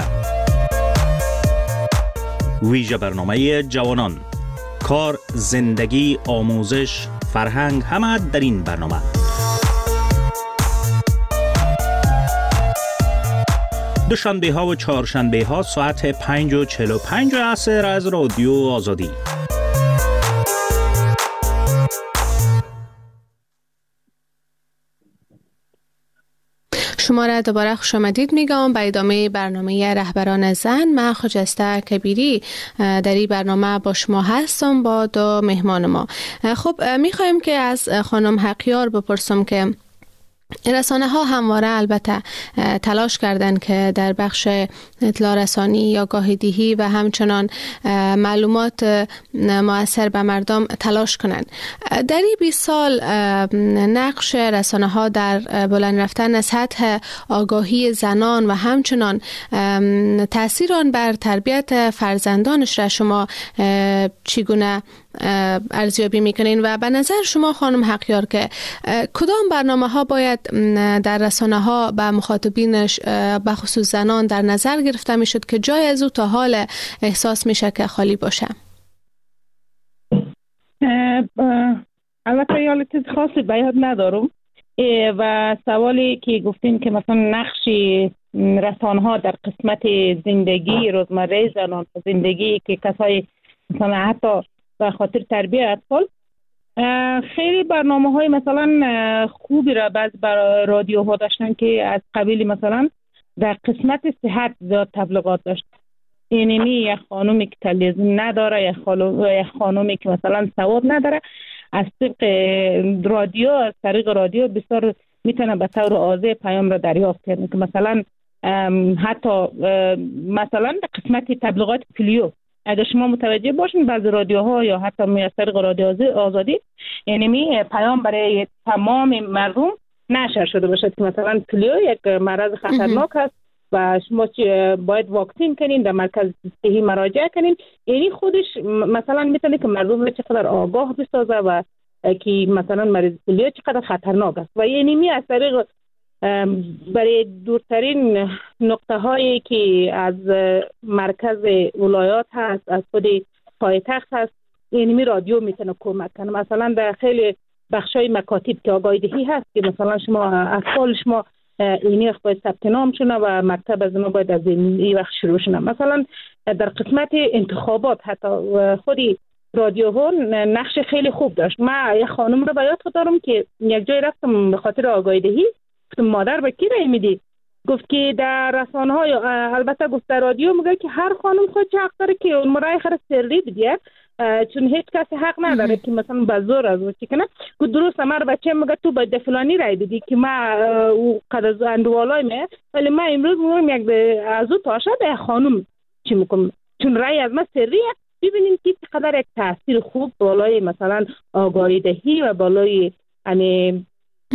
ویژه برنامه جوانان، کار، زندگی، آموزش، فرهنگ، همه در این برنامه. دوشنبه ها و چهارشنبه ها ساعت 5:45 عصر از رادیو آزادی. شما را دوباره خوش آمدید میگم به ادامه برنامه رهبران زن. من خجسته کبیری در این برنامه با شما هستم با دو مهمان ما. خب میخوایم که از خانم حقیار بپرسم که رسانه ها همواره البته تلاش کردن که در بخش اطلاع رسانی یا آگاهی دهی و همچنان معلومات مؤثر به مردم تلاش کنند. در این 20 سال نقش رسانه ها در بلند رفتن سطح آگاهی زنان و همچنان تأثیر آن بر تربیت فرزندانش را شما چگونه ارزیابی میکنین و به نظر شما خانم حقیار که کدام برنامه ها باید در رسانه ها به مخاطبینش به خصوص زنان در نظر گرفته میشد که جای از او تا حال احساس میشه که خالی باشه؟ البته یه چیز خاصی به یاد ندارم و سوالی که گفتین که مثلا نقش رسانه ها در قسمت زندگی روزمره زنان، زندگی که کسای مثلا حتی به خاطر تربیت اطفال، خیلی برنامه های مثلا خوبی را بعض رادیوها داشتن که از قبیل مثلا در قسمت صحت زیاد تبلیغات داشت. یعنی یک خانومی که تلویزیون نداره، یک خانومی که مثلا سواد نداره، از رادیو، از طریق رادیو بسیار میتونه به طور واضح پیام را دریافت کنه که مثلا حتی مثلا قسمت تبلیغات پلیو اگر شما متوجه باشین بعضی رادیوها یا حتی از طریق رادیو آزادی یعنی پیام برای تمام مردم نشر شده باشد که مثلا پلیو یک مرض خطرناک است و شما باید واکسین کنین، در مرکز صحی مراجعه کنین. یعنی خودش مثلا میتونه که مردم را چقدر آگاه بسازه و که مثلا مریض پلیو چقدر خطرناک است و یعنی از طریق برای دورترین نقطه هایی که از مرکز ولایات هست، از خود پایتخت هست، یعنی رادیو میتونه کمک کنه. مثلا در خیلی بخشای مکاتب که آگاهی دهی هست که مثلا شما اطفال شما اینی وقت باید ثبت نام شونه و مکتب از ما باید از این وقت شروع شونه. مثلا در قسمت انتخابات حتی خودی رادیوها نقش خیلی خوب داشت. من یک خانم رو بیاد دارم که یک جای رفتم به خاطر آگاهی دهی، گفتم مادر به کی رای میدی؟ گفت که در رسانه های البته گفت در رادیو میگه که هر خانم خودش حق داره که اون رای خیر سری بده، چون هیچ کسی حق نداره که مثلا به زور از چی کنه. گفت درست مر بچه میگه تو باید فلانی رای بدی که ما قد اندوالای می، ولی من امروز میگم یک از او تاشه به خانم چی میکنم چون رای از ما سریه. ببینیم که چقدر یک تاثیر خوب بالای مثلا آگاهی دهی و بالای یعنی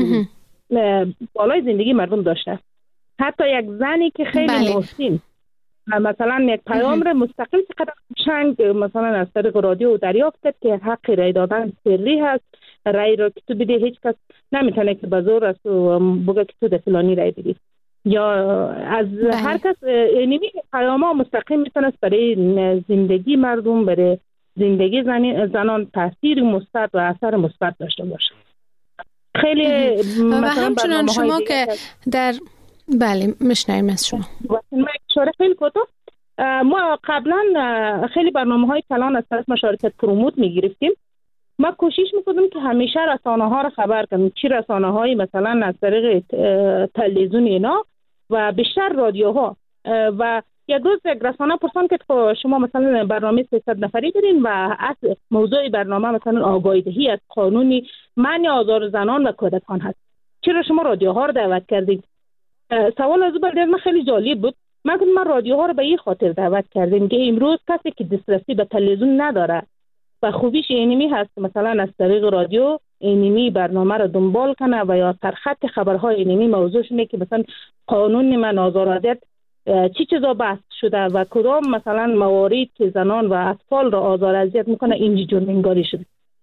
بالای زندگی مردم داشته. حتی یک زنی که خیلی محسن مثلا یک پیام را مستقل چقدر شنگ مثلا از طریق رادیو دریافت کرد که حق رای دادن سری هست، رای را که تو بده هیچ کس نمیتونه که به زور از تو بگه که تو فلانی رای بدی، یا از هر کس یعنی پیام ها مستقیم میتونه برای زندگی مردم، برای زندگی زنان تاثیر مثبت و اثر مثبت داشته باشه. خیلی و همچنان شما که در بله مشنویم از شما. خیلی کوتاه، ما قبلا خیلی برنامه‌های کلان از طرف مشارکت پروموت می‌گرفتیم. ما کوشش می‌کردیم که همیشه رسانه‌ها رو خبر کنیم، چی رسانه‌هایی مثلا از طریق تلویزیون اینا و بیشتر رادیوها. و یک روز یک رسانه پرسان که شما مثلا برنامه 300 نفری دارین و اصل موضوع برنامه مثلا آگاهی دهی از قانون منع آزار زنان و کودکان هست، چرا شما رادیوها رو دعوت کردید؟ سوال از من خیلی جالب بود. من رادیوها رو به این خاطر دعوت کردیم که امروز کسی که دسترسی به تلویزیون نداره و خوبیش اینمی هست مثلا از طریق رادیو اینمی برنامه را دنبال کنه و یا سرخط خبرهای اینمی موضوعش اینه که مثلا قانون من آزادیت چی چیزا بحث شده و کدام مثلا موارد که زنان و اطفال را آزار اذیت میکنه اینجا جرم‌انگاری شده.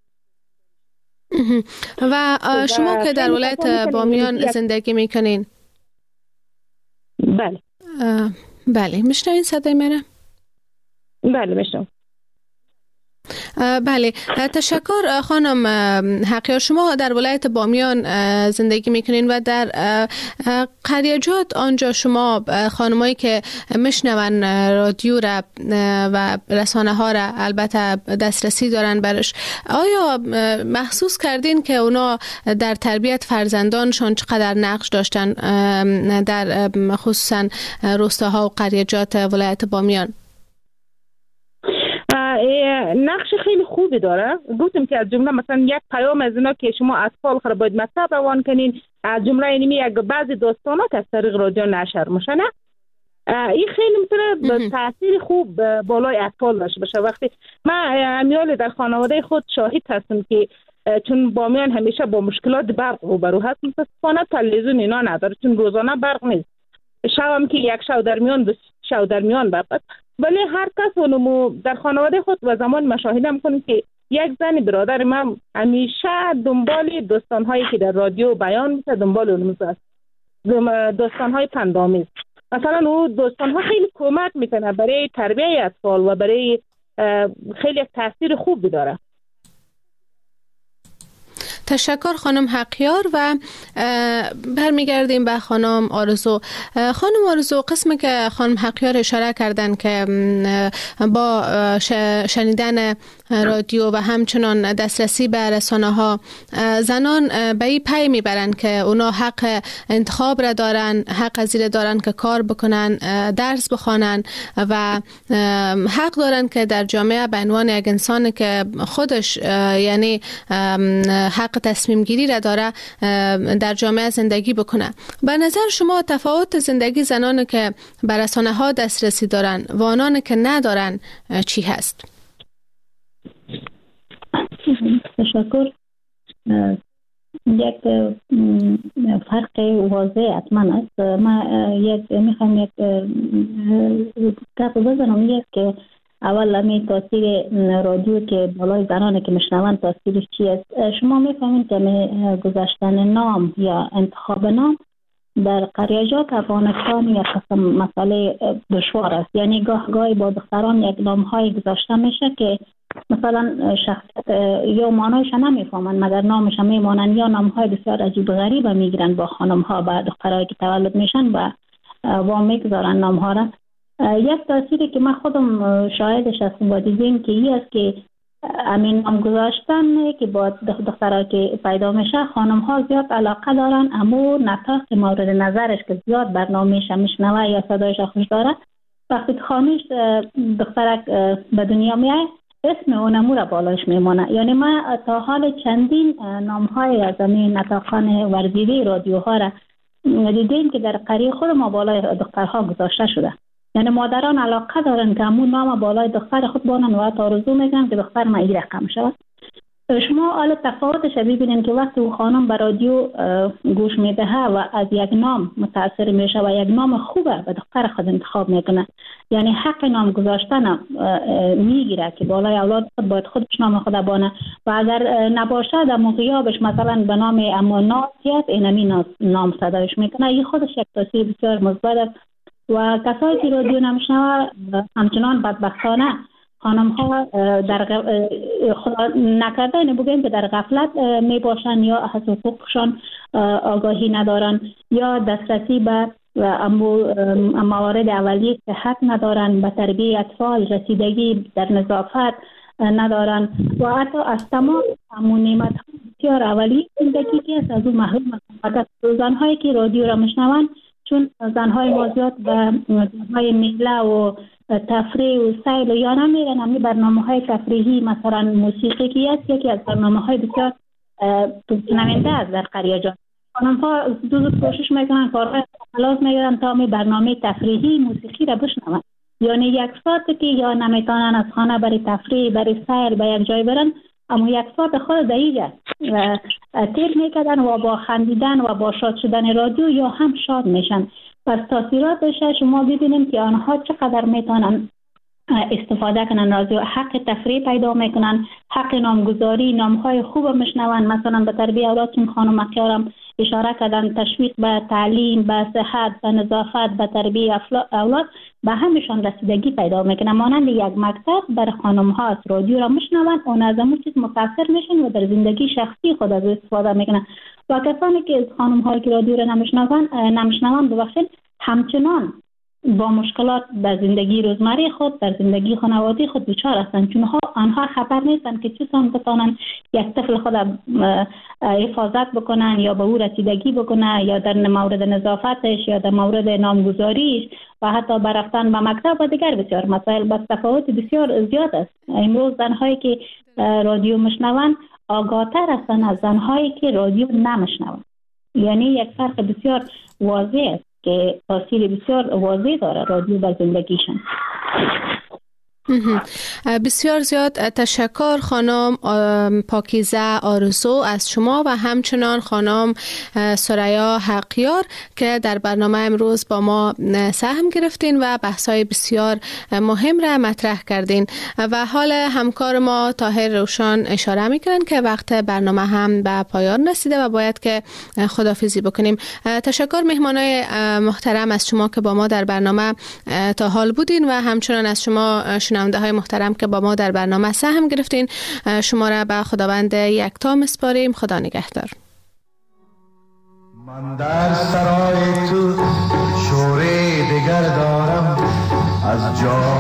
و شما که در ولایت بامیان زندگی میکنین؟ بله. بله، میشنوین صدای منه؟ بله میشنوم. بله، تشکر خانم حقیار. شما در ولایت بامیان زندگی میکنین و در قریجات آنجا شما خانمایی که میشنون رادیو را و رسانه ها را البته دسترسی دارن برش، آیا محسوس کردین که اونا در تربیت فرزندانشان چقدر نقش داشتن در خصوصا روستاها و قریجات ولایت بامیان؟ نقش خیلی خوبی داره. گفتم که از جمله مثلا یک پیام از اینا که شما اطفال خود باید مطلب روان کنین، از جمله اینمی یک بعضی داستانات از طریق رادیو نشر میشه. این خیلی میتونه تاثیر خوب بالای اطفال داشته باشه. وقتی من امیال در خانواده خود شاهد هستم که چون بامیان همیشه با مشکلات برق روبرو هست، متاسفانه تلویزیون اینا نداره چون روزانه برق نیست. شب هم که یک شو در میان، دو شو در میان برق، ولی هر کس اونمو در خانواده خود و زمان مشاهده میکنیم که یک زن برادر من همیشه دنبال داستان‌هایی که در رادیو بیان میشه دنبال اونموز است، داستان‌های پندآمیز. مثلا او داستان‌ها خیلی کمک میکنه برای تربیت اطفال و برای خیلی تاثیر خوب داره. تشکر خانم حقیار. و برمیگردیم به خانم آرزو. خانم آرزو، قسمی که خانم حقیار اشاره کردن که با شنیدن رادیو و همچنان دسترسی به رسانه ها زنان به این پی میبرن که اونا حق انتخاب را دارن، حق از این دارن که کار بکنن، درس بخوانن و حق دارن که در جامعه به عنوان یک انسان که خودش یعنی حق تصمیم گیری را داره در جامعه زندگی بکنه. به نظر شما تفاوت زندگی زنان که به رسانه ها دسترسی دارن و آنان که ندارن چی هست؟ تشکر. یک فرق واضح حتما است. من میخوام یک گپ بزنم، یک که اول می تاثیر رادیو که بالای زنانه که میشنون تاثیرش چی است. شما میفهمید که گذاشتن نام یا انتخاب نام در قریجات افغانستان یک قسم مسئله دشوار است. یعنی گاهی با دختران یک نام های گذاشته میشه که مثلا شخصیت یا معنایش نمیفهمن مگر نامش میمانن، یا نام های بسیار عجیب غریب میگیرن با خانم ها و دخترایی که تولد میشن و میگذارن نام ها را. یک تاثیری که من خودم شاهدش هستم و دیدیم که این است که امین نام گذاشتن که با دخترایی که پیدا میشه خانم ها زیاد علاقه دارن، اما نطاق مورد نظرش که زیاد برنامه‌اش میشنوه یا صدایش خوش داره، وقتی خانش دخترک به دنیا میاد اسم اونمو را بالاش میمانه. یعنی ما تا حال چندین نام های از امین نطاقان ورزیده رادیوها را دیدیم که در قریه خود ما بالای دخترها گذاشته شده. یعنی مادران علاقه دارن که همون نام بالای دختر خود بانن و آرزو میکنن که دختر ما این رقم شود. شما حالا تفاوتش ببینین که وقتی او خانم به رادیو گوش میده و از یک نام متاثر میشه و یک نام خوبه به دختر خود انتخاب میکنه، یعنی حق نام گذاشتن میگیره که بالای اولاد خود باید خودش نام خود بانه و اگر نباشه در غیابش مثلا به نام اما ناسیت اینمی نام صدایش میکنه. این خودش یک تاثیر بسیار مثبت است و کسایی که رادیو نمیشنوه همچنان بدبختانه خانم ها در خدا نکرده بگیم که در غفلت می باشن یا از حقوقشان آگاهی ندارن یا دسترسی به موارد اولیه صحت ندارن، به تربیت اطفال رسیدگی در نظافت ندارن و حتی از تمام نعمت بسیار اولیه زندگی که از اون محروم هستند. زنهایی که رادیو را میشنون چون زنهای ما زیاد به زنهای میله و تفریح و سیل و یا نمیرن، همین برنامه های تفریحی مثلا موسیقی که است یکی از برنامه های بسیار نمینده است در قریجات. خانم‌ها زود کوشش میکنن کارهای خلاص میگیرن تا همین برنامه تفریحی موسیقی را بشنون. یعنی یک ساعت که یا نمیتونن از خانه برای تفریح برای سیر به یک جای برن اما یک ساعت خود دقیقه تیر میکردن و با خندیدن و با شاد شدن رادیو یا هم شاد میشن. پس تاثیراتش شما ببینیم که آنها چقدر میتونن استفاده کنن رادیو، حق تفریح پیدا میکنن، حق نامگذاری، نامهای خوب میشنون. مثلا به تربیت اولاد چون خانم اخیارم اشاره کردن، تشویق به تعلیم، به صحت، به نظافت، به تربیت اولاد، به همشان رسیدگی پیدا میکنن. مانند یک مکتب بر خانم ها از رادیو را میشنون، اون از همون چیز متاثر میشن و در زندگی شخصی خود از استفاده میکنن. و کسانی که از خانم هایی که رادیو را نمیشنون ببخشید همچنان با مشکلات در زندگی روزمره خود، در زندگی خانواده خود دچار هستند، چون آنها خبر نیستند که چطور بتوانند یک طفل خود حفاظت بکنن یا به او رسیدگی بکنن، یا در مورد نظافتش یا در مورد نامگذاریش و حتی برفتن به مکتب و دیگر بسیار مسائل. بس تفاوت بسیار زیاد است. امروز زنهایی که رادیو میشنوند آگاهتر هستند از زنهایی که رادیو نمیشنوند. یعنی یک فرق بسیار واضح است که تاثیر بسیار واضح داره رادیو بر زندگیشون. بسیار زیاد تشکر خانم پاکیزه آرزو از شما و همچنان خانم سریا حقیار که در برنامه امروز با ما سهم گرفتین و بحث‌های بسیار مهم را مطرح کردین. و حال همکار ما طاهر روشن اشاره می‌کنن که وقت برنامه هم به پایان رسیده و باید که خداحافظی بکنیم. تشکر مهمانای محترم از شما که با ما در برنامه تا حال بودین و همچنان از شما شنونده های محترم که با ما در برنامه سهم گرفتین. شما را به خداوند یکتا میسپاریم. خدا نگهدار. من در سرای تو شوری دیگر دارم از جا